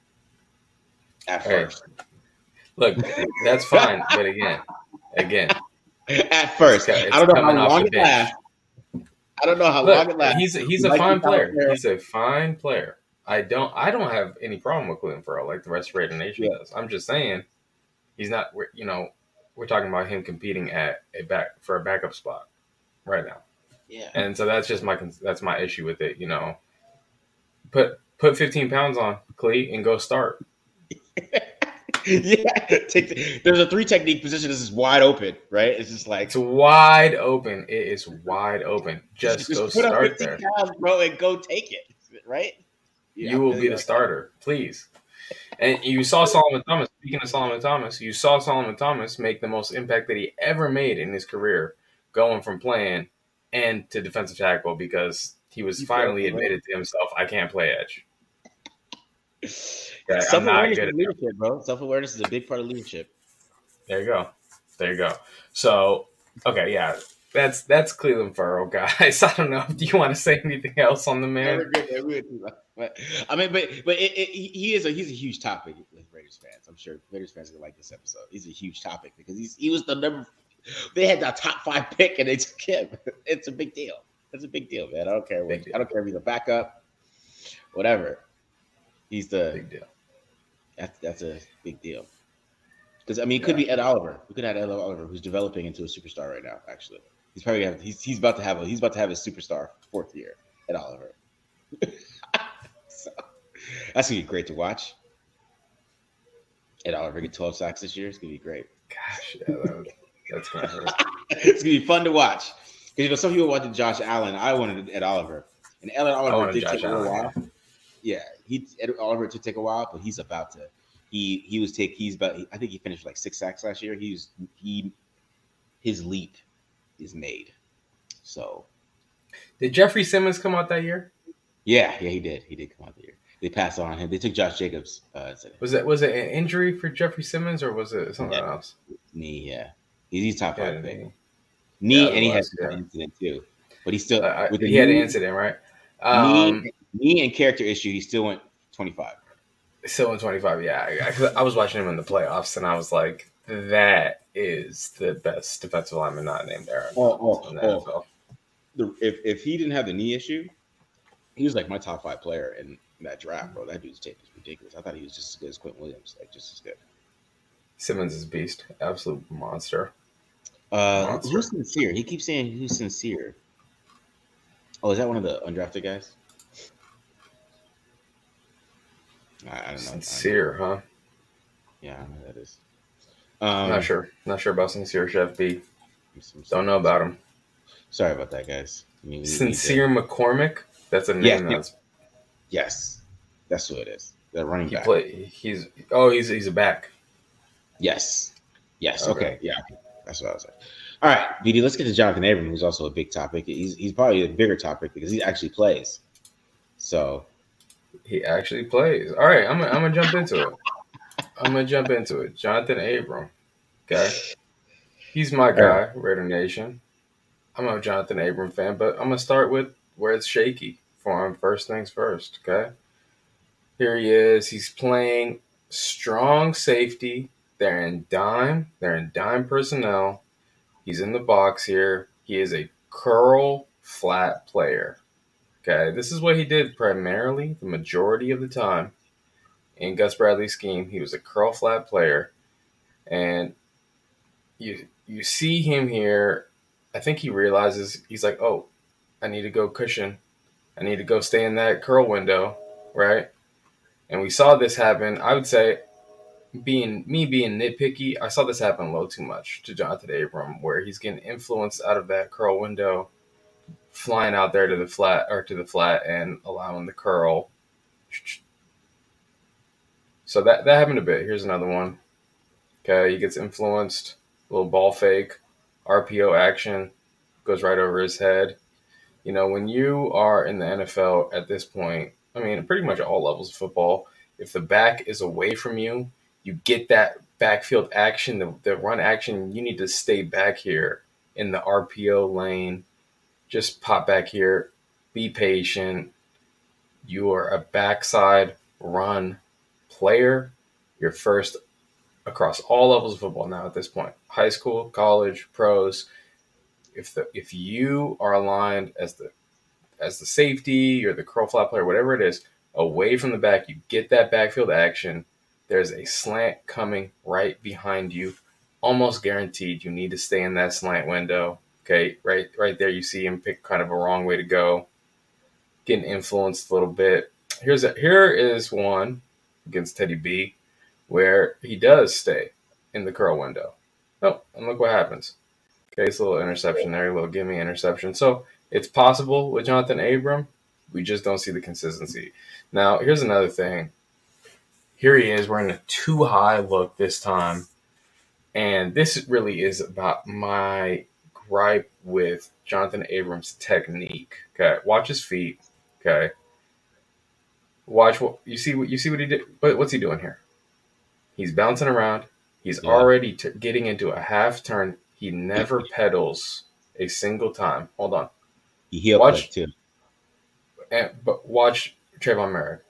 At first. Look, that's fine. But again, again. At first. It's, it's I don't know how long it lasts. I don't know how Look, long it lasts. He's, he's a like fine player. player. He's a fine player. I don't I don't have any problem with Clelin Ferrell like the rest of Raider Nation yeah. does. I'm just saying he's not, you know, we're talking about him competing at a back for a backup spot right now. Yeah. And so that's just my that's my issue with it, you know. Put put fifteen pounds on, Clee, and go start. yeah, take the, there's a three technique position. This is wide open, right? It's just like it's wide open. It is wide open. Just, just go put start up there, pounds, bro, and go take it, right? Yeah, you will be the starter, please. And you saw Solomon Thomas. Speaking of Solomon Thomas, you saw Solomon Thomas make the most impact that he ever made in his career, going from playing and to defensive tackle because he was he finally admitted to himself, "I can't play edge." Yeah, self-awareness is leadership, bro. Self-awareness is a big part of leadership. There you go. There you go. So, okay, yeah, that's that's Clelin Ferrell, guys. I don't know. Do you want to say anything else on the man? I mean, but but it, it, he is a he's a huge topic with Raiders fans. I'm sure Raiders fans are gonna like this episode. He's a huge topic because he's he was the number. They had the top five pick and they took him. It's a big deal. It's a big deal, man. I don't care what. I don't care if he's a backup, whatever. He's the big deal. That's that's a big deal. Because I mean, it could yeah. be Ed Oliver. We could have Ed Oliver, who's developing into a superstar right now. Actually, he's probably have, he's he's about to have a he's about to have his superstar fourth year. Ed Oliver. So, that's gonna be great to watch. Ed Oliver get twelve sacks this year. It's gonna be great. Gosh, yeah, that would, that's gonna hurt. It's gonna be fun to watch. Because you know some people wanted Josh Allen. I wanted Ed Oliver, and Ed Oliver did Josh take Allen. a while. Yeah, he Ed Oliver to take a while, but he's about to. He he was take. He's about. I think he finished like six sacks last year. He's he, his leap is made. So, did Jeffrey Simmons come out that year? Yeah, yeah, he did. He did come out that year. They passed on him. They took Josh Jacobs. Uh, was it was it an injury for Jeffrey Simmons or was it something yeah. else? Knee, yeah. He's, he's top five. Yeah, knee, knee yeah, and he has an incident too. But he still uh, with he the had knee, an incident, right? Um, knee, knee and character issue. He still went twenty-five. Still in twenty-five, yeah. I, I was watching him in the playoffs, and I was like, "That is the best defensive lineman not named Aaron." Oh, oh, in the oh. N F L. The, if if he didn't have the knee issue, he was like my top five player in that draft, bro. That dude's tape is ridiculous. I thought he was just as good as Quentin Williams, like just as good. Simmons is a beast, absolute monster. Uh, monster. Who's sincere? He keeps saying who's sincere. Oh, is that one of the undrafted guys? I, I don't know. Sincere, I don't know. huh? Yeah, I don't know who that is. Um, Not sure. Not sure about Sincere Chef B. Don't know about him. Sorry about that, guys. I mean, Sincere to... McCormick. That's a name. Yes, that's... yes, that's who it is. The running he back. Play, he's oh, he's he's a back. Yes. Yes. Okay. okay. Yeah. That's what I was saying. All right, B D. Let's get to Jonathan Abram, who's also a big topic. He's he's probably a bigger topic because he actually plays. So. He actually plays. All right, I'm gonna, I'm gonna jump into it. I'm gonna jump into it. Jonathan Abram, okay, he's my guy, right. Raider Nation. I'm a Jonathan Abram fan, but I'm gonna start with where it's shaky. for him. First things first, okay? Here he is. He's playing strong safety. They're in dime. They're in dime personnel. He's in the box here. He is a curl flat player. Okay, this is what he did primarily the majority of the time in Gus Bradley's scheme. He was a curl flat player, and you you see him here. I think he realizes he's like, oh, I need to go cushion. I need to go stay in that curl window, right? And we saw this happen. I would say, being me being nitpicky, I saw this happen a little too much to Jonathan Abram, where he's getting influenced out of that curl window, flying out there to the flat or to the flat and allowing the curl. So that that happened a bit. Here's another one. Okay, he gets influenced, little ball fake, R P O action, goes right over his head. You know, when you are in the N F L at this point, I mean, pretty much all levels of football, if the back is away from you, you get that backfield action, the, the run action, you need to stay back here in the R P O lane. Just pop back here, be patient. You are a backside run player. You're first across all levels of football now at this point. High school, college, pros. If the if you are aligned as the as the safety or the curl flat player, whatever it is, away from the back, you get that backfield action. There's a slant coming right behind you. Almost guaranteed you need to stay in that slant window. Okay, right right there you see him pick kind of a wrong way to go. Getting influenced a little bit. Here's a, here is one against Teddy B where he does stay in the curl window. Oh, and look what happens. Okay, it's a little interception there, a little gimme interception. So it's possible with Jonathan Abram. We just don't see the consistency. Now, here's another thing. Here he is. We're in a too high look this time. And this really is about my gripe with Jonathan Abram's technique. Okay, watch his feet. Okay, watch what you see. What you see what he did. What, what's he doing here? He's bouncing around. He's yeah. already t- getting into a half turn. He never pedals a single time. Hold on. He heel watch too. And, but watch Trayvon Merritt.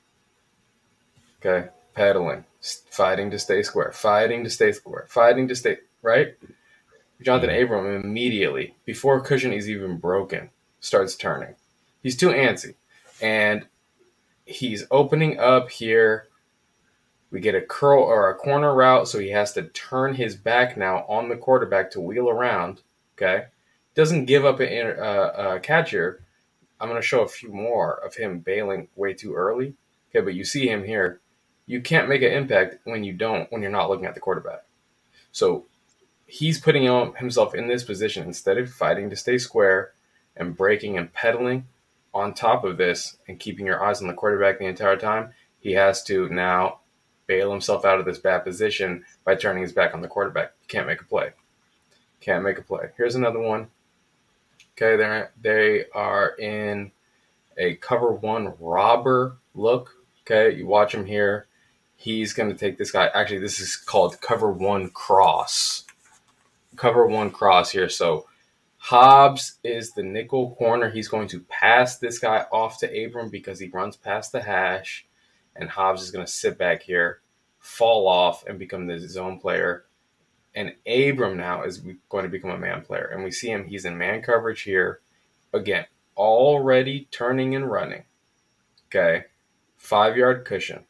Okay, pedaling, fighting to stay square, fighting to stay square, fighting to stay right. Jonathan yeah. Abram immediately, before cushion is even broken, starts turning. He's too antsy, and he's opening up here. We get a curl or a corner route, so he has to turn his back now on the quarterback to wheel around. Okay, doesn't give up a uh, catch here. I'm going to show a few more of him bailing way too early. Okay, but you see him here. You can't make an impact when you don't, when you're not looking at the quarterback. So he's putting himself in this position instead of fighting to stay square and breaking and pedaling on top of this and keeping your eyes on the quarterback the entire time. He has to now bail himself out of this bad position by turning his back on the quarterback. Can't make a play. Can't make a play. Here's another one. Okay, they're, they are in a cover one robber look. Okay, you watch him here. He's going to take this guy. Actually, this is called cover one cross. Cover one cross here. So Hobbs is the nickel corner. He's going to pass this guy off to Abram because he runs past the hash. And Hobbs is going to sit back here, fall off, and become the zone player. And Abram now is going to become a man player. And we see him. He's in man coverage here. Again, already turning and running. Okay. Five-yard cushion.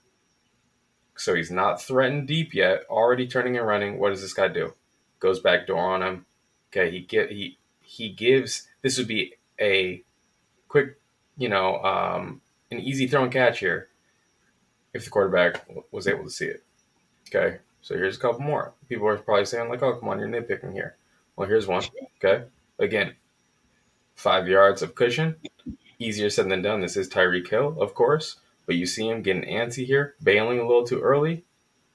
So he's not threatened deep yet. Already turning and running. What does this guy do? Goes back door on him. Okay. He get he he gives. This would be a quick, you know, um, an easy throw and catch here if the quarterback was able to see it. Okay. So here's a couple more. People are probably saying, like, oh, come on, you're nitpicking here. Well, here's one. Okay. Again, five yards of cushion. Easier said than done. This is Tyreek Hill, of course. But you see him getting antsy here, bailing a little too early.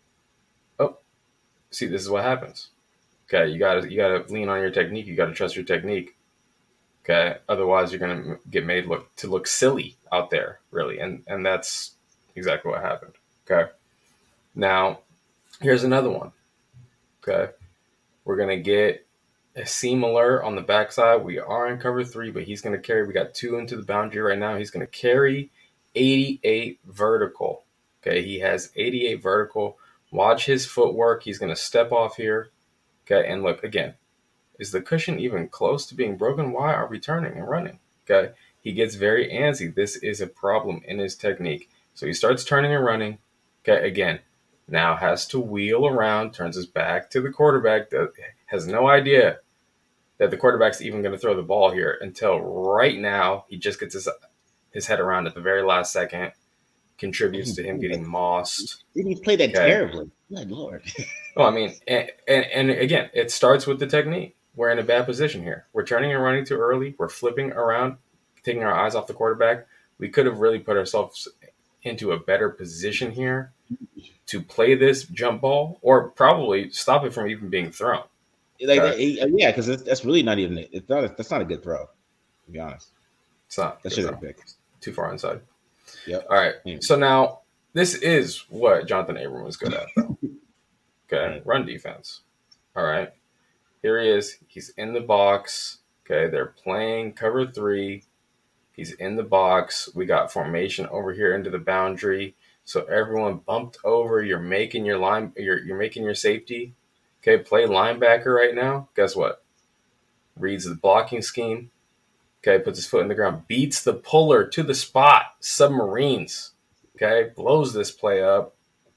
Oh, see, this is what happens. Okay, you gotta you gotta lean on your technique. You gotta trust your technique. Okay, otherwise you're gonna get made look to look silly out there, really, and and that's exactly what happened. Okay, now here's another one. Okay, we're gonna get a seam alert on the backside. We are in cover three, but he's going to carry. We got two into the boundary right now. He's going to carry eighty-eight vertical. Okay, he has eighty-eight vertical. Watch his footwork. He's going to step off here. Okay, and look again. Is the cushion even close to being broken? Why are we turning and running? Okay, he gets very antsy. This is a problem in his technique. So he starts turning and running. Okay, again, now has to wheel around, turns his back to the quarterback, that has no idea that the quarterback's even going to throw the ball here until right now. He just gets his his head around at the very last second, contributes to him getting mossed. Didn't he play that okay. terribly? Good Lord. Well, I mean, and, and, and again, it starts with the technique. We're in a bad position here. We're turning and running too early. We're flipping around, taking our eyes off the quarterback. We could have really put ourselves into a better position here to play this jump ball, or probably stop it from even being thrown. Like uh, yeah, because that's really not even it's not a, that's not a good throw, to be honest. It's not. That should have been picked. Too far inside. Yep. All right. Yeah. So now this is what Jonathan Abram was good at, though. Okay, run defense. All right. Here he is. He's in the box. Okay, they're playing cover three. He's in the box. We got formation over here into the boundary. So everyone bumped over. You're making your line. You're you're making your safety. Okay, play linebacker right now. Guess what? Reads the blocking scheme. Okay, puts his foot in the ground. Beats the puller to the spot. Submarines. Okay, blows this play up.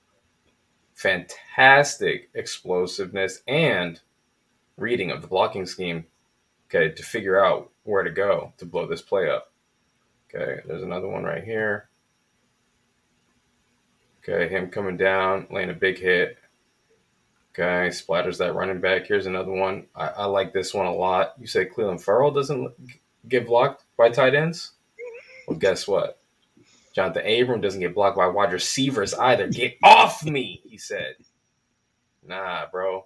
Fantastic explosiveness and reading of the blocking scheme. Okay, to figure out where to go to blow this play up. Okay, there's another one right here. Okay, him coming down, laying a big hit. Okay, splatters that running back. Here's another one. I, I like this one a lot. You say Cleveland Ferrell doesn't get blocked by tight ends? Well, guess what? Jonathan Abram doesn't get blocked by wide receivers either. Get off me, he said. Nah, bro.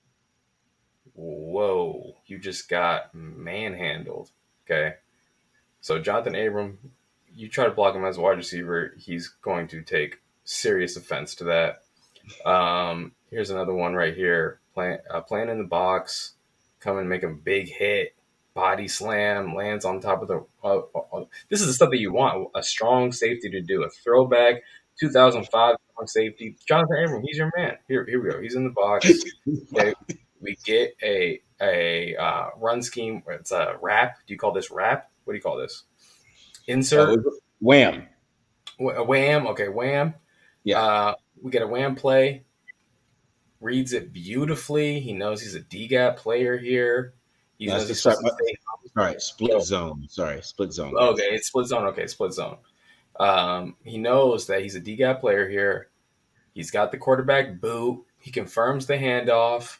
Whoa, you just got manhandled. Okay. So Jonathan Abram, you try to block him as a wide receiver, he's going to take serious offense to that. Um, here's another one right here. Playing, uh, playing in the box, come and make a big hit. Body slam, lands on top of the uh, uh, this is the stuff that you want a strong safety to do. A throwback two thousand five strong safety. Jonathan Abram, he's your man. Here, here we go. He's in the box. Okay. We get a a uh, run scheme. It's a wrap. Do you call this wrap? What do you call this? Insert. Uh, wham. A wham. Okay, wham. Yeah. Uh, we get a wham play. Reads it beautifully. He knows he's a D-gap player here. He no, knows he's sorry, all right, split zone. Sorry, split zone. Okay, it's split zone. Okay, split zone. Um, he knows that he's a D-gap player here. He's got the quarterback boot. He confirms the handoff.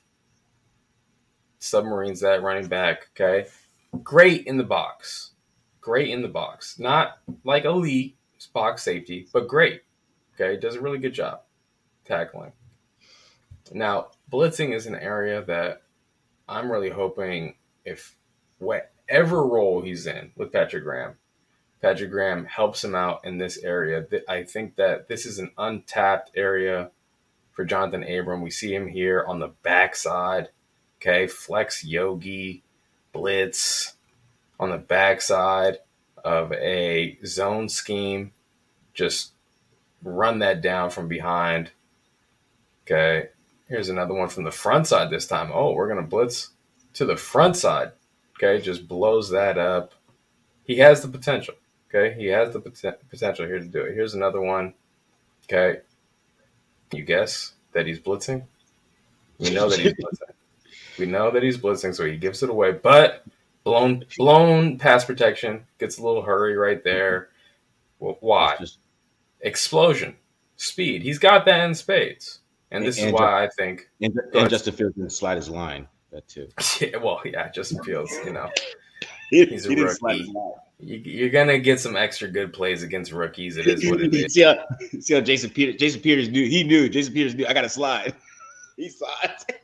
Submarines that running back. Okay, great in the box. Great in the box. Not like elite box safety, but great. Okay, does a really good job tackling. Now, blitzing is an area that I'm really hoping if whatever role he's in with Patrick Graham, Patrick Graham helps him out in this area. I think that this is an untapped area for Jonathan Abram. We see him here on the backside. Okay, flex yogi, blitz on the backside of a zone scheme. Just run that down from behind. Okay, here's another one from the front side this time. Oh, we're going to blitz to the front side. Okay, just blows that up. He has the potential. Okay, he has the pot- potential here to do it. Here's another one. Okay, can you guess that he's blitzing? We know that he's blitzing. We know that he's blitzing, so he gives it away. But blown, blown pass protection, gets a little hurry right there. Well, why? Just... Explosion, speed. He's got that in spades. And this and, is why Just, I think and, and Justin Fields didn't slide his line. That too. Yeah, well, yeah, Justin Fields, you know, he's a he rookie. You, you're gonna get some extra good plays against rookies. It is what it is. see, how, see how Jason Peters, Jason Peters knew. He knew. Jason Peters knew. I got to slide. He saw it.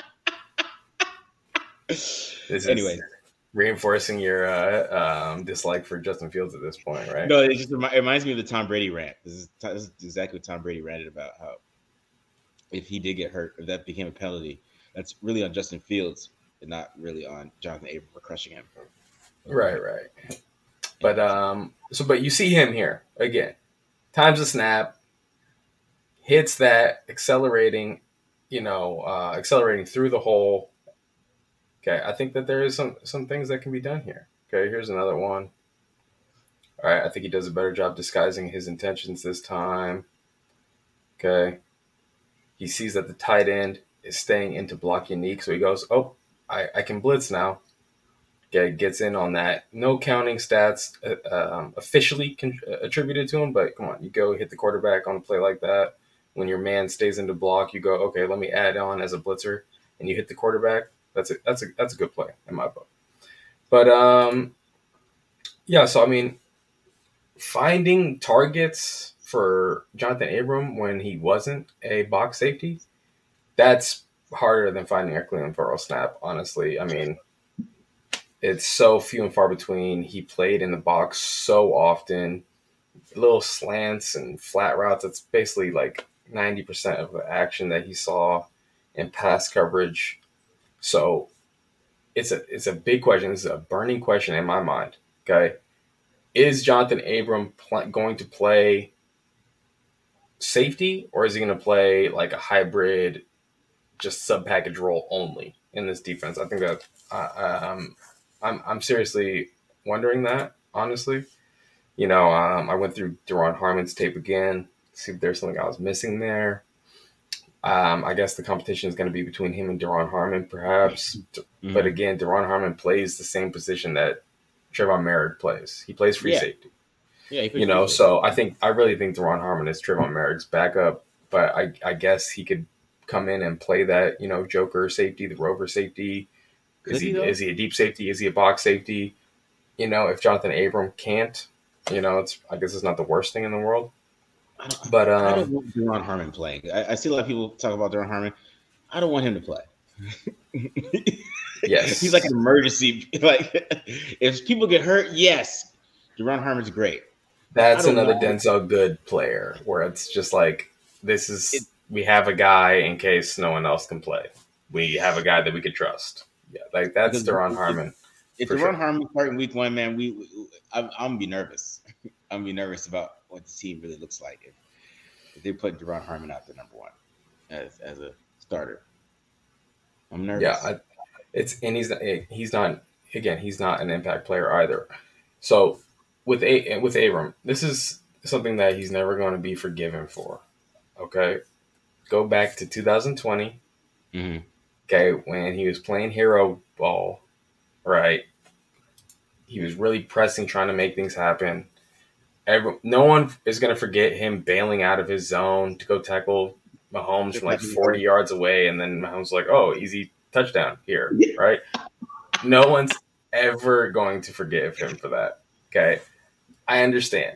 This anyway, is reinforcing your uh, um, dislike for Justin Fields at this point, right? No, it just it reminds me of the Tom Brady rant. This is, this is exactly what Tom Brady ranted about. How if he did get hurt, if that became a penalty, that's really on Justin Fields and not really on Jonathan Abram for crushing him. Right, right. But um, so but you see him here again. Times a snap, hits that accelerating, you know, uh, accelerating through the hole. Okay, I think that there is some some things that can be done here. Okay, here's another one. All right, I think he does a better job disguising his intentions this time. Okay, he sees that the tight end is staying into block unique, so he goes, "Oh, I, I can blitz now." Okay, gets in on that. No counting stats uh, um, officially con- attributed to him, but come on, you go hit the quarterback on a play like that. When your man stays into block, you go, okay, let me add on as a blitzer, and you hit the quarterback. That's a that's a that's a good play in my book. But um, yeah, so I mean, finding targets for Jonathan Abram when he wasn't a box safety, that's harder than finding a Cleveland Farrell snap. Honestly, I mean. It's so few and far between. He played in the box so often, little slants and flat routes. That's basically like ninety percent of the action that he saw in pass coverage. So it's a it's a big question. This is a burning question in my mind. Okay, is Jonathan Abram pl- going to play safety, or is he going to play like a hybrid, just sub package role only in this defense? I think that uh, um, I'm I'm seriously wondering that, honestly. You know, um, I went through Deron Harmon's tape again, see if there's something I was missing there. Um, I guess the competition is going to be between him and Deron Harmon, perhaps. Mm-hmm. But again, Deron Harmon plays the same position that Trevon Merrick plays. He plays free yeah. safety. Yeah, you know, so I think I really think Deron Harmon is Trevon Merrick's backup, but I, I guess he could come in and play that, you know, joker safety, the rover safety. Is he, he is he a deep safety? Is he a box safety? You know, if Jonathan Abram can't, you know, it's I guess it's not the worst thing in the world. I don't, but um, I don't want Deron Harmon playing. I, I see a lot of people talk about Deron Harmon. I don't want him to play. Yes, he's like an emergency. Like if people get hurt, yes, Deron Harmon's great. That's another Denzel Good player where it's just like this is it, we have a guy in case no one else can play. We have a guy that we could trust. Yeah, like that's Deron Harmon. If Deron sure. Harmon starting week one, man, we, we I'm, I'm gonna be nervous. I'm gonna be nervous about what the team really looks like if, if they put Deron Harmon out there number one as as a starter. I'm nervous. Yeah, I, it's and he's he's not again he's not an impact player either. So with a with Abram, this is something that he's never going to be forgiven for. Okay, go back to two thousand twenty. Mm-hmm. Okay, when he was playing hero ball, right? He was really pressing, trying to make things happen. Every, no one is going to forget him bailing out of his zone to go tackle Mahomes from like forty yards away, and then Mahomes was like, "Oh, easy touchdown here," right? No one's ever going to forgive him for that. Okay, I understand.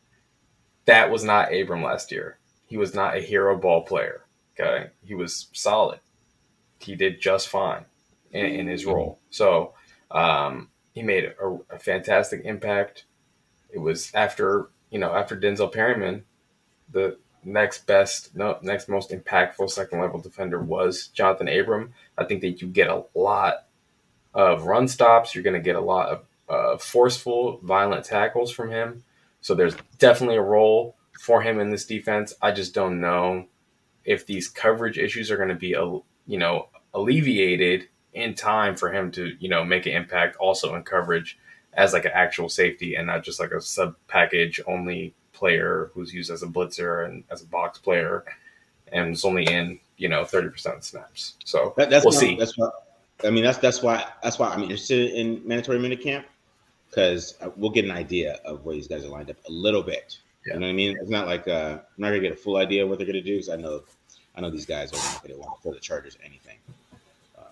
That was not Abram last year. He was not a hero ball player. Okay, he was solid. He did just fine in, in his role. So um, he made a, a fantastic impact. It was after you know after Denzel Perryman, the next best, no, next most impactful second level defender was Jonathan Abram. I think that you get a lot of run stops. You're going to get a lot of uh, forceful, violent tackles from him. So there's definitely a role for him in this defense. I just don't know if these coverage issues are going to be, you know, alleviated in time for him to, you know, make an impact also in coverage as like an actual safety and not just like a sub package only player who's used as a blitzer and as a box player and is only in, you know, thirty percent of the snaps. So that, that's we'll why, see. That's why, I mean, that's, that's why, that's why I'm interested in mandatory minicamp because we'll get an idea of where these guys are lined up a little bit. Yeah. You know what I mean? It's not like, uh, I'm not going to get a full idea of what they're going to do because I know, I know these guys are not going to want to throw the Chargers anything. Um,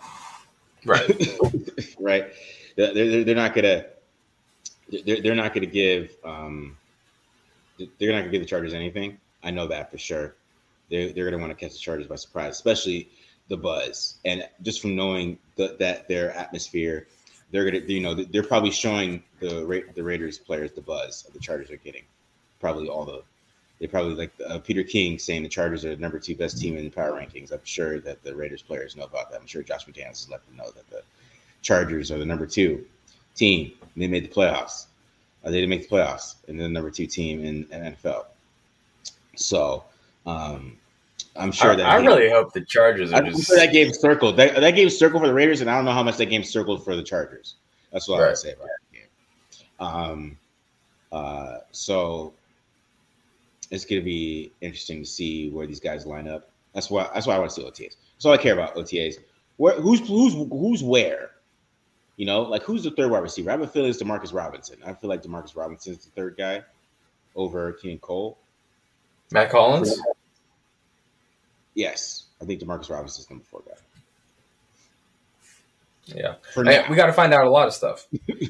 right. right. They're, they're, they're not going to, they're, they're not going to give, um, they're not going to give the Chargers anything. I know that for sure. They're, they're going to want to catch the Chargers by surprise, especially the buzz. And just from knowing the, that their atmosphere, they're going to, you know, they're probably showing the the Raiders players the buzz of the Chargers are getting. Probably all the, they probably like uh, Peter King saying the Chargers are the number two best team in the power rankings. I'm sure that the Raiders players know about that. I'm sure Josh McDaniels has let them know that the Chargers are the number two team. They made the playoffs. Uh, they didn't make the playoffs, and then the number two team in, in N F L. So um, I'm sure I, that I game, really hope the Chargers are I'm just sure that game circled. That, that game circled for the Raiders, and I don't know how much that game circled for the Chargers. That's what I Right. would say about that game. Um, uh, so it's going to be interesting to see where these guys line up. That's why. That's why I want to see O T As. That's all I care about. O T As. Where, who's who's who's where? You know, like who's the third wide receiver? I have a feeling it's Demarcus Robinson. I feel like Demarcus Robinson is the third guy over Keenan Cole. Matt Collins. Yes, I think Demarcus Robinson is number four guy. Yeah, For Hey, now. we got to find out a lot of stuff.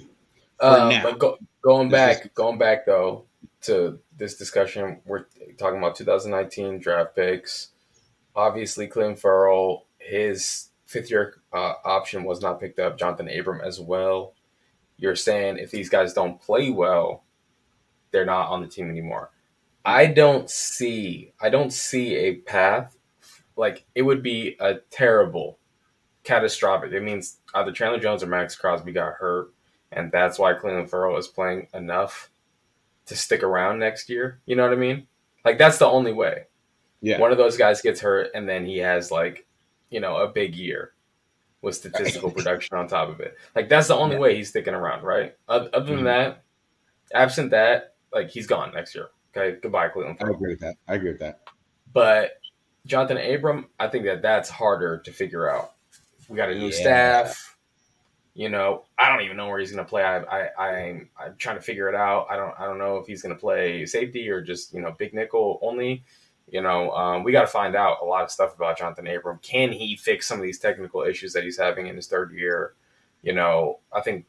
um, now. But go, going This back, is- going back though to this discussion, we're talking about two thousand nineteen draft picks. Obviously, Clem Farrell, his fifth year uh, option was not picked up. Jonathan Abram as well. You're saying if these guys don't play well, they're not on the team anymore. I don't see, I don't see a path. Like it would be a terrible, catastrophic. It means either Chandler Jones or Max Crosby got hurt, and that's why Cleveland Farrell is playing enough to stick around next year. You know what I mean? Like that's the only way. Yeah. One of those guys gets hurt, and then he has like, you know, a big year with statistical production on top of it. Like that's the only Yeah. way he's sticking around, right? Other than Mhm. that, absent that, like he's gone next year. Okay, goodbye, Cleveland I Farrell. agree with that. I agree with that. But Jonathan Abram, I think that that's harder to figure out. We got a new Yeah. staff. You know, I don't even know where he's going to play. I, I, I'm, I'm trying to figure it out. I don't, I don't know if he's going to play safety or just, you know, big nickel only. You know, um, we got to find out a lot of stuff about Jonathan Abram. Can he fix some of these technical issues that he's having in his third year? You know, I think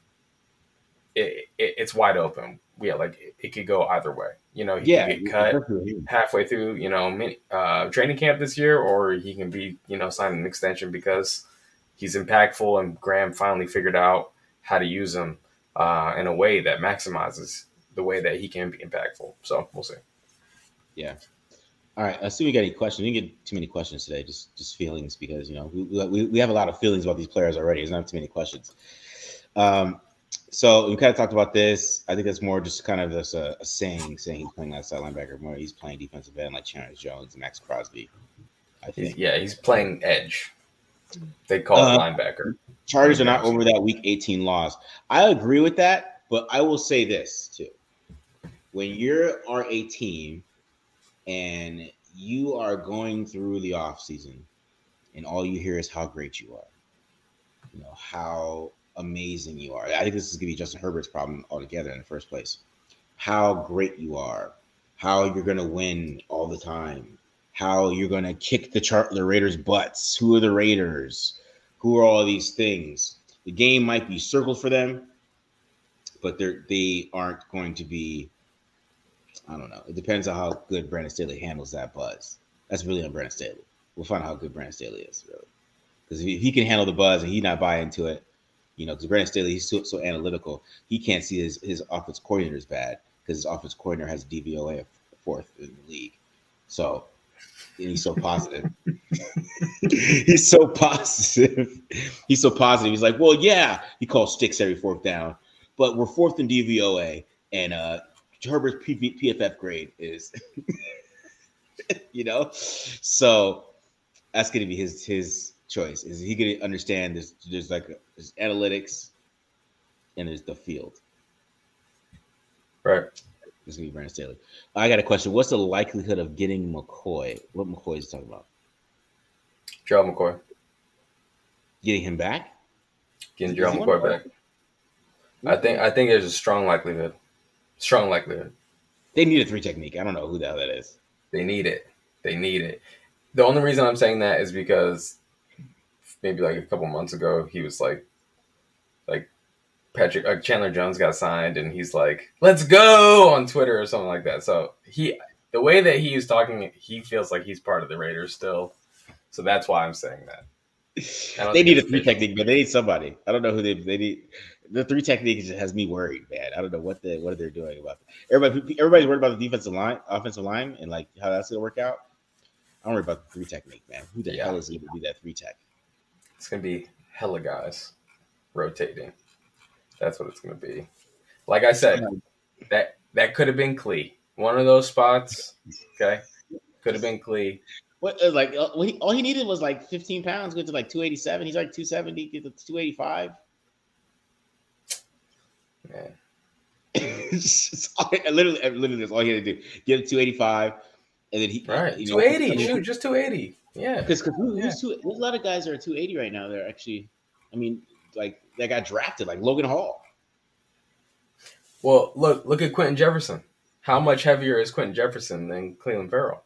it, it, it's wide open. Yeah, like it, it could go either way. You know, he Yeah. could get cut Definitely. halfway through, you know, mini, uh, training camp this year, or he can be, you know, sign an extension because he's impactful and Graham finally figured out how to use him uh, in a way that maximizes the way that he can be impactful. So we'll see. Yeah. All right. Let's see if we got any questions. We didn't get too many questions today. Just just feelings because you know we we, we have a lot of feelings about these players already. There's not too many questions. Um, so we kind of talked about this. I think that's more just kind of just a, a saying, saying he's playing outside linebacker more. He's playing defensive end like Chandler Jones and Max Crosby. I He's, think. yeah, he's playing edge. They call Uh, it linebacker. Chargers are not over that week eighteen loss. I agree with that, but I will say this too. When you are a team and you are going through the offseason and all you hear is how great you are, you know, how amazing you are. I think this is going to be Justin Herbert's problem altogether in the first place. How great you are, how you're going to win all the time, how you're going to kick the chart, the Raiders' butts. Who are the Raiders? Who are all these things? The game might be circled for them, but they're they aren't going to be. I don't know. It depends on how good Brandon Staley handles that buzz. That's really on Brandon Staley. We'll find out how good Brandon Staley is, really, because if he can handle the buzz and he not buy into it, you know, because Brandon Staley he's so, so analytical, he can't see his his offense coordinator is bad because his offense coordinator has a D V O A of fourth in the league. So. And he's so positive. He's so positive. He's so positive. He's like, well, yeah, he calls sticks every fourth down, but we're fourth in D V O A, and uh, Herbert's P- P F F grade is, you know, so that's going to be his his choice. Is he going to understand there's there's like a, there's analytics, and there's the field. Right. This is going to be Brandon Staley. I got a question. What's the likelihood of getting McCoy? What McCoy is he talking about? Gerald McCoy. Getting him back? Getting Is Gerald he McCoy one- back. I think I think there's a strong likelihood. Strong likelihood. They need a three technique. I don't know who the hell that is. They need it. They need it. The only reason I'm saying that is because maybe like a couple months ago, he was like, like Patrick uh, Chandler Jones got signed, and he's like, "Let's go" on Twitter or something like that. So he, the way that he is talking, he feels like he's part of the Raiders still. So that's why I'm saying that. I don't They think need a it's three official. technique, but they need somebody. I don't know who they they need. the three technique just has me worried, man. I don't know what the what they're doing about it. Everybody, everybody's worried about the defensive line, offensive line, and like how that's gonna work out. I don't worry about the three technique, man. Who the Yeah. hell is going to be that three tech? It's gonna be hella guys rotating. That's what it's gonna be. Like I said, that that could have been Klee. One of those spots, okay, could have been Klee. What uh, like uh, all he, all he needed was like fifteen pounds, get to like two eighty-seven. He's like two seventy, get to two eighty-five. Man, it's just, literally, literally, that's all he had to do. Get him two eighty-five, and then he right, you two eighty. Shoot, just two eighty. Yeah, because because yeah. there's a lot of guys that are two eighty right now. They're actually, I mean, like they got drafted, like Logan Hall. Well, look look at Quentin Jefferson. How much heavier is Quentin Jefferson than Cleveland Farrell?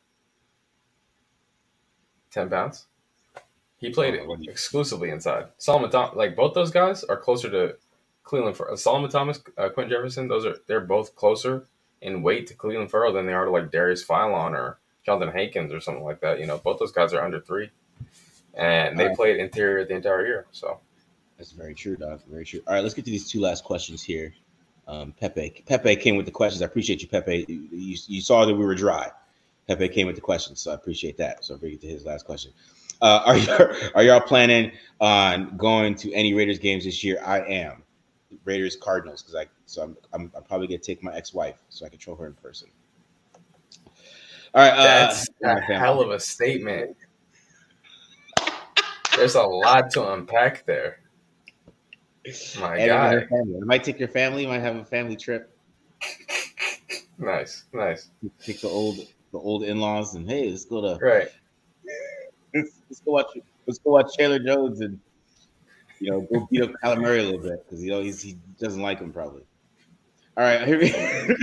Ten pounds. He played it exclusively inside. Solomon Thomas, like both those guys are closer to Cleveland. For Solomon Thomas, uh, Quentin Jefferson, those are they're both closer in weight to Cleveland Farrell than they are to like Darius Philon or Jonathan Hankins or something like that. You know, both those guys are under three, and they played interior the entire year. So that's very true, Doc. Very true. All right, let's get to these two last questions here. Um, Pepe, Pepe came with the questions. I appreciate you, Pepe. You, you, you saw that we were dry. Pepe came with the questions, so I appreciate that. So I'll bring it to his last question. Uh, are you are y'all planning on going to any Raiders games this year? I am. Raiders Cardinals because I so I'm, I'm I'm probably gonna take my ex-wife so I can show her in person. All right, that's uh, a hell of a statement. There's a lot to unpack there. My God, I might take your family. Might have a family trip. Nice, nice. Take the old the old in-laws and hey, let's go to right. Let's, let's go watch. Let's go watch Chandler Jones and you know go beat up Kyler Murray a little bit because you know he's, he doesn't like him probably. All right, here we.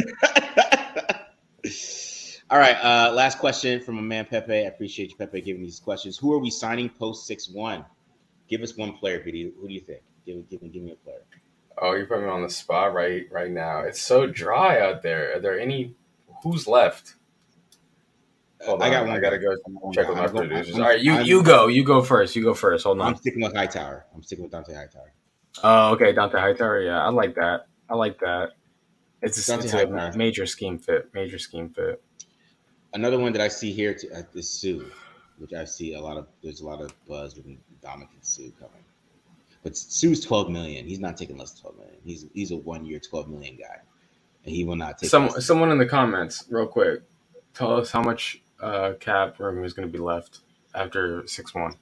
All right, uh, last question from a man Pepe. I appreciate you, Pepe, giving these questions. Who are we signing post six one? Give us one player, P D. Who do you think? Give, give me, give me a player. Oh, you're putting me on the spot right, right now. It's so dry out there. Are there any? Who's left? Hold I on, got one. I gotta go check with my I'm producers. going, All right, you I'm, you go. You go first. You go first. Hold on. I'm sticking with Hightower. I'm sticking with Dante Hightower. Oh, okay, Dante Hightower. Yeah, I like that. I like that. It's, a, it's a major scheme fit. Major scheme fit. Another one that I see here to, uh, is Sue, which I see a lot of. There's a lot of buzz with Dominican Sue coming, but Sue's twelve million. He's not taking less than twelve million. He's he's a one year twelve million guy, and he will not take. Some someone in the comments, real quick, tell us how much uh, cap room is going to be left after six one.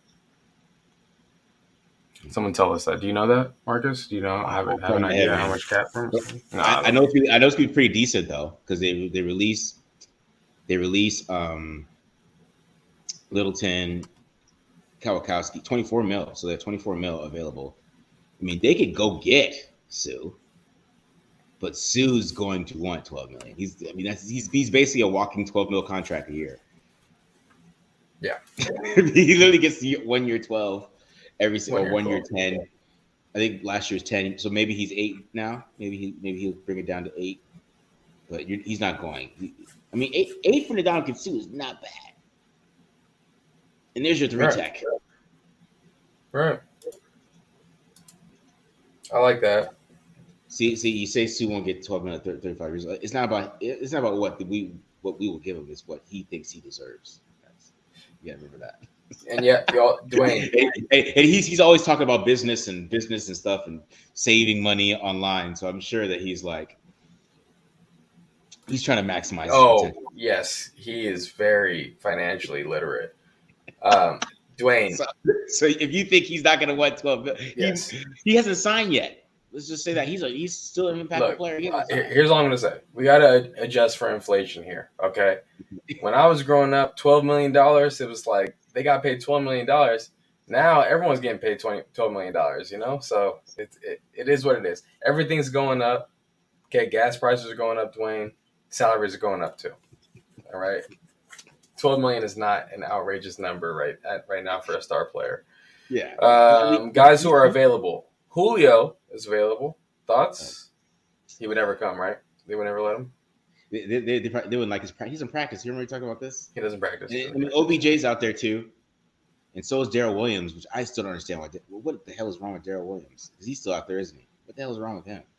Someone tell us that. Do you know that, Marcus? Do you know? I have, have an idea how much cap room? No, I, I know. It's, I know it's gonna be pretty decent though, because they they release they release um, Littleton, Kawakowski, twenty-four mil. So they have twenty-four mil available. I mean, they could go get Sue, but Sue's going to want twelve million. He's I mean that's he's he's basically a walking twelve mil contract a year. Yeah, he literally gets one year twelve. Every single one, one year ten, I think last year's ten. So maybe he's eight now. Maybe he maybe he'll bring it down to eight. But you're, he's not going. He, I mean, eight eight for the Dominican Sue is not bad. And there's your three right. tech. Right. I like that. See, see, you say Sue won't get twelve minutes, thirty-five years. It's not about it's not about what we what we will give him. It's what he thinks he deserves. That's, you gotta remember that. And yet, y'all, Dwayne, and, and he's he's always talking about business and business and stuff and saving money online. So I'm sure that he's like he's trying to maximize. Oh yes, he is very financially literate. Um, Dwayne. So, so if you think he's not going to want twelve, yes. he, he hasn't signed yet. Let's just say that he's a he's still an impactful Look, player. Uh, here's all I'm going to say: we got to adjust for inflation here. Okay, when I was growing up, twelve million dollars, it was like. They got paid twelve million dollars. Now everyone's getting paid twenty, twelve million dollars, you know? So it, it, it is what it is. Everything's going up. Okay, gas prices are going up, Dwayne. Salaries are going up too. All right? twelve million dollars is not an outrageous number right at, right now for a star player. Yeah. Um, guys who are available. Julio is available. Thoughts? He would never come, right? They would never let him? They, they, they, they wouldn't like his practice. He's in practice. You remember talking about this? He doesn't practice. And, I mean, O B J's out there too, and so is Darrell Williams, which I still don't understand. Why, what the hell is wrong with Darrell Williams? Because he's still out there, isn't he? What the hell is wrong with him?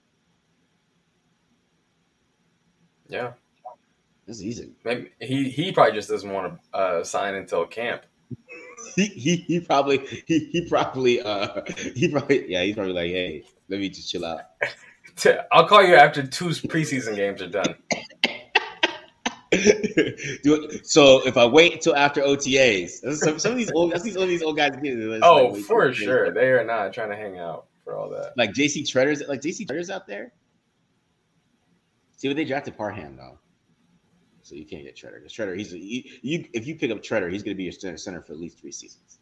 Yeah, this is easy. Maybe he he probably just doesn't want to uh, sign until camp. he, he he probably he he probably uh he probably yeah he's probably like, hey, let me just chill out. I'll call you after two preseason games are done. So if I wait until after O T As, some, some of these old, I see some of these old guys. Oh, like, for sure, they are not trying to hang out for all that. Like J C Tretter's, like J C Tretter's out there. See what they drafted Parham though, so you can't get Tretter. Because Tretter, he's you, you. If you pick up Tretter, he's going to be your center, center for at least three seasons.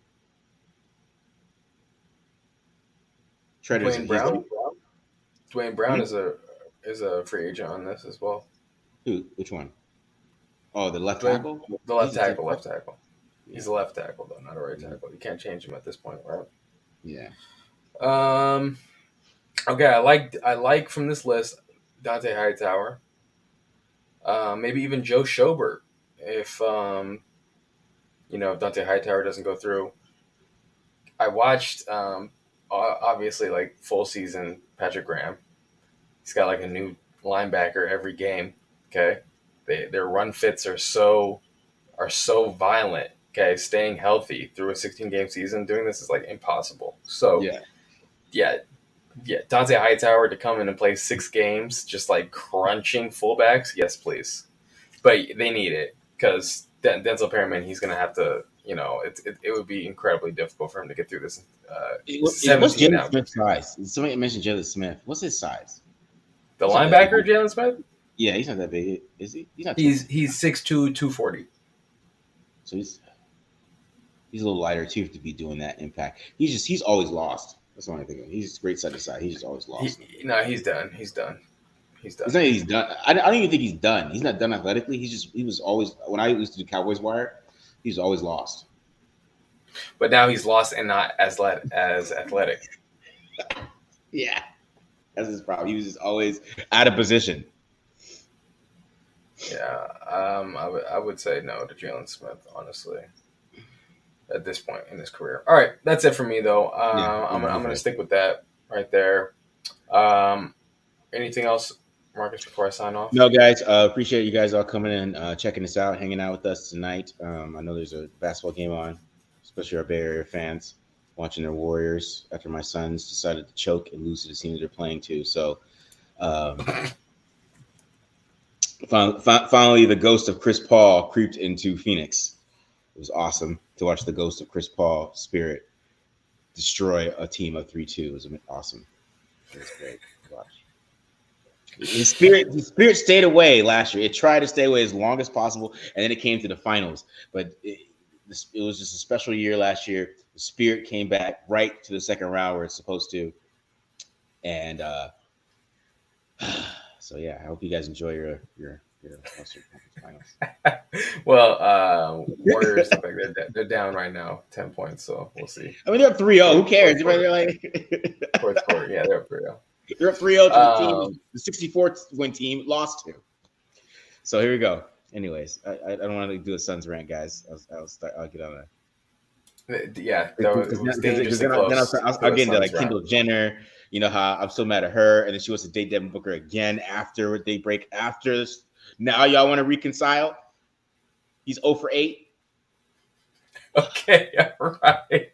Tretter's Dwayne Brown. Dwayne Brown mm-hmm. is a is a free agent on this as well. Who? Which one? Oh, the left Dwayne, tackle. The left he's tackle. Left tackle. Yeah. He's a left tackle though, not a right tackle. You can't change him at this point, right? Yeah. Um. Okay, I like I like from this list Dante Hightower. Uh, maybe even Joe Schobert if um, you know if Dante Hightower doesn't go through. I watched um, obviously like full season Patrick Graham. He's got like a new linebacker every game. Okay, they, their run fits are so are so violent. Okay, staying healthy through a sixteen game season doing this is like impossible. So yeah, yeah. Yeah, Dante Hightower to come in and play six games, just like crunching fullbacks. Yes, please. But they need it because Den- Denzel Perryman, he's going to have to, you know, it, it it would be incredibly difficult for him to get through this. Uh, it, what's Jalen Smith's size? Somebody mentioned Jalen Smith. What's his size? The he's linebacker, Jalen Smith? Yeah, he's not that big. Is he? He's not. He's he's six two, two forty. So he's he's a little lighter too to be doing that impact. He's just he's always lost. That's the only thing. He's great side to side. He's just always lost. He, no, he's done. He's done. He's done. It's not he's done. I, I don't even think he's done. He's not done athletically. He's just he was always when I used to do Cowboys Wire, he's always lost. But now he's lost and not as let as athletic. Yeah, that's his problem. He was just always out of position. Yeah, um, I would I would say no to Jalen Smith, honestly. At this point in his career. All right, that's it for me, though. Uh, yeah, I'm, I'm going to stick with that right there. Um, anything else, Marcus, before I sign off? No, guys. Uh, appreciate you guys all coming in, uh, checking us out, hanging out with us tonight. Um, I know there's a basketball game on, especially our Bay Area fans watching their Warriors after my sons decided to choke and lose to the team that they're playing to. So, um, finally, the ghost of Chris Paul creeped into Phoenix. It was awesome to watch the ghost of Chris Paul spirit destroy a team of three two. It was awesome. It was great to watch. The spirit, the spirit stayed away last year. It tried to stay away as long as possible, and then it came to the finals. But it, it was just a special year last year. The spirit came back right to the second round where it's supposed to. And uh, so, yeah, I hope you guys enjoy your your. Well, uh, Warriors look like they're, they're down right now, ten points. So we'll see. I mean, they're up three oh. Who cares? They're like fourth quarter. Yeah, they're up three oh. They're up three oh to the team. Um, the sixty-four win team lost to. So here we go. Anyways, I, I don't want to do a Suns rant, guys. I'll, I'll start. I'll get on that. Yeah, that was, it was dangerously then, close. Then I'll, I'll, I'll get into like Kendall Jenner. You know how I'm still mad at her, and then she wants to date Devin Booker again after they break after this. Now y'all want to reconcile? He's oh for eight. Okay, all right.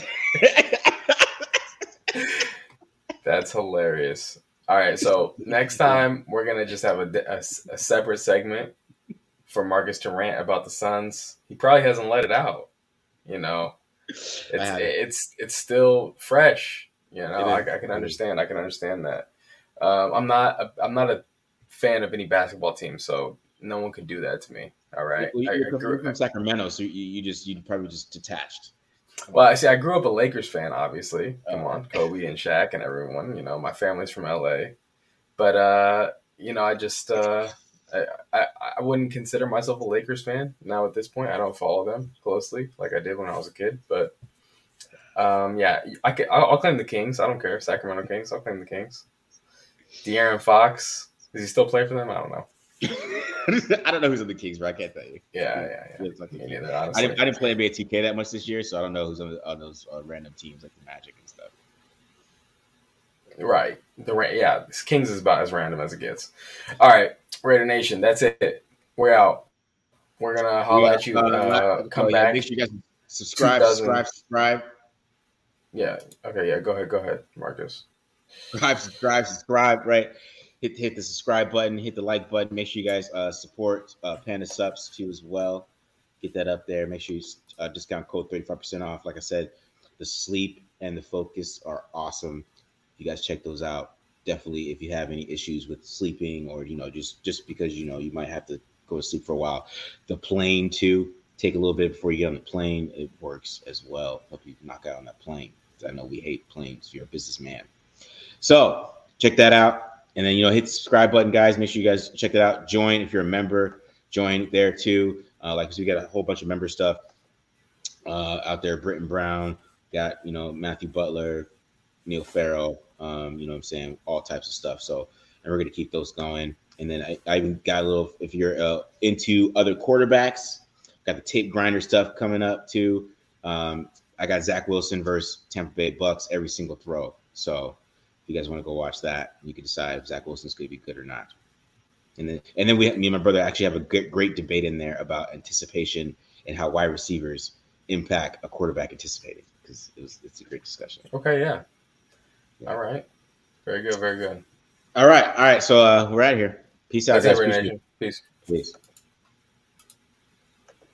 That's hilarious. All right, so next time we're gonna just have a, a, a separate segment for Marcus to rant about the Suns. He probably hasn't let it out. You know, it's it's it's still fresh. You know, I, I can understand. I can understand that. Um, I'm not. A, I'm not a fan of any basketball team, so no one could do that to me. All right, well, you're, I, you're grew, from Sacramento, so you, you just you probably just detached. Well, I see. I grew up a Lakers fan, obviously. Come oh. on, Kobe and Shaq and everyone. You know, my family's from L A, but uh, you know, I just uh, I, I I wouldn't consider myself a Lakers fan now at this point. I don't follow them closely like I did when I was a kid, but um, yeah, I can, I'll, I'll claim the Kings. I don't care, Sacramento Kings. I'll claim the Kings. De'Aaron Fox. Does he still play for them? I don't know. I don't know who's on the Kings, bro. I can't tell you. Yeah, yeah, yeah. Like Me neither, I didn't, I didn't play N B A two K that much this year, so I don't know who's on, the, on those uh, random teams like the Magic and stuff. Right. The ra- yeah, Kings is about as random as it gets. All right, Raider Nation, that's it. We're out. We're gonna We holla got at you. uh, la- Uh, so come yeah. Make back. sure you guys two subscribe, thousand. subscribe, subscribe, Yeah. Okay. Yeah. Go ahead. Go ahead, Marcus. subscribe, subscribe, subscribe. Right. Hit hit the subscribe button. Hit the like button. Make sure you guys uh, support uh, Panda Subs too as well. Get that up there. Make sure you uh, discount code thirty five percent off. Like I said, the sleep and the focus are awesome. You guys check those out. Definitely, if you have any issues with sleeping or you know just just because you know you might have to go to sleep for a while, the plane too. Take a little bit before you get on the plane. It works as well. Help you knock out on that plane. I know we hate planes. You're a businessman, so check that out. And then you know hit the subscribe button, guys. Make sure you guys check that out. Join if you're a member. Join there too. Uh, like we got a whole bunch of member stuff uh, out there. Britton Brown got you know Matthew Butler, Neil Farrell, um, you know what I'm saying, all types of stuff. So, and we're going to keep those going. And then I, I even got a little, if you're uh, into other quarterbacks, got the tape grinder stuff coming up too. Um, I got Zach Wilson versus Tampa Bay Bucks every single throw. So if you guys want to go watch that, you can decide if Zach Wilson's going to be good or not. And then, and then we, me and my brother actually have a great, great debate in there about anticipation and how wide receivers impact a quarterback anticipating because it was, it's a great discussion. Okay. Yeah. All right. Very good. Very good. All right. All right. So uh, we're out of here. Peace out, That's guys. it, Raider Nation. Peace. Peace.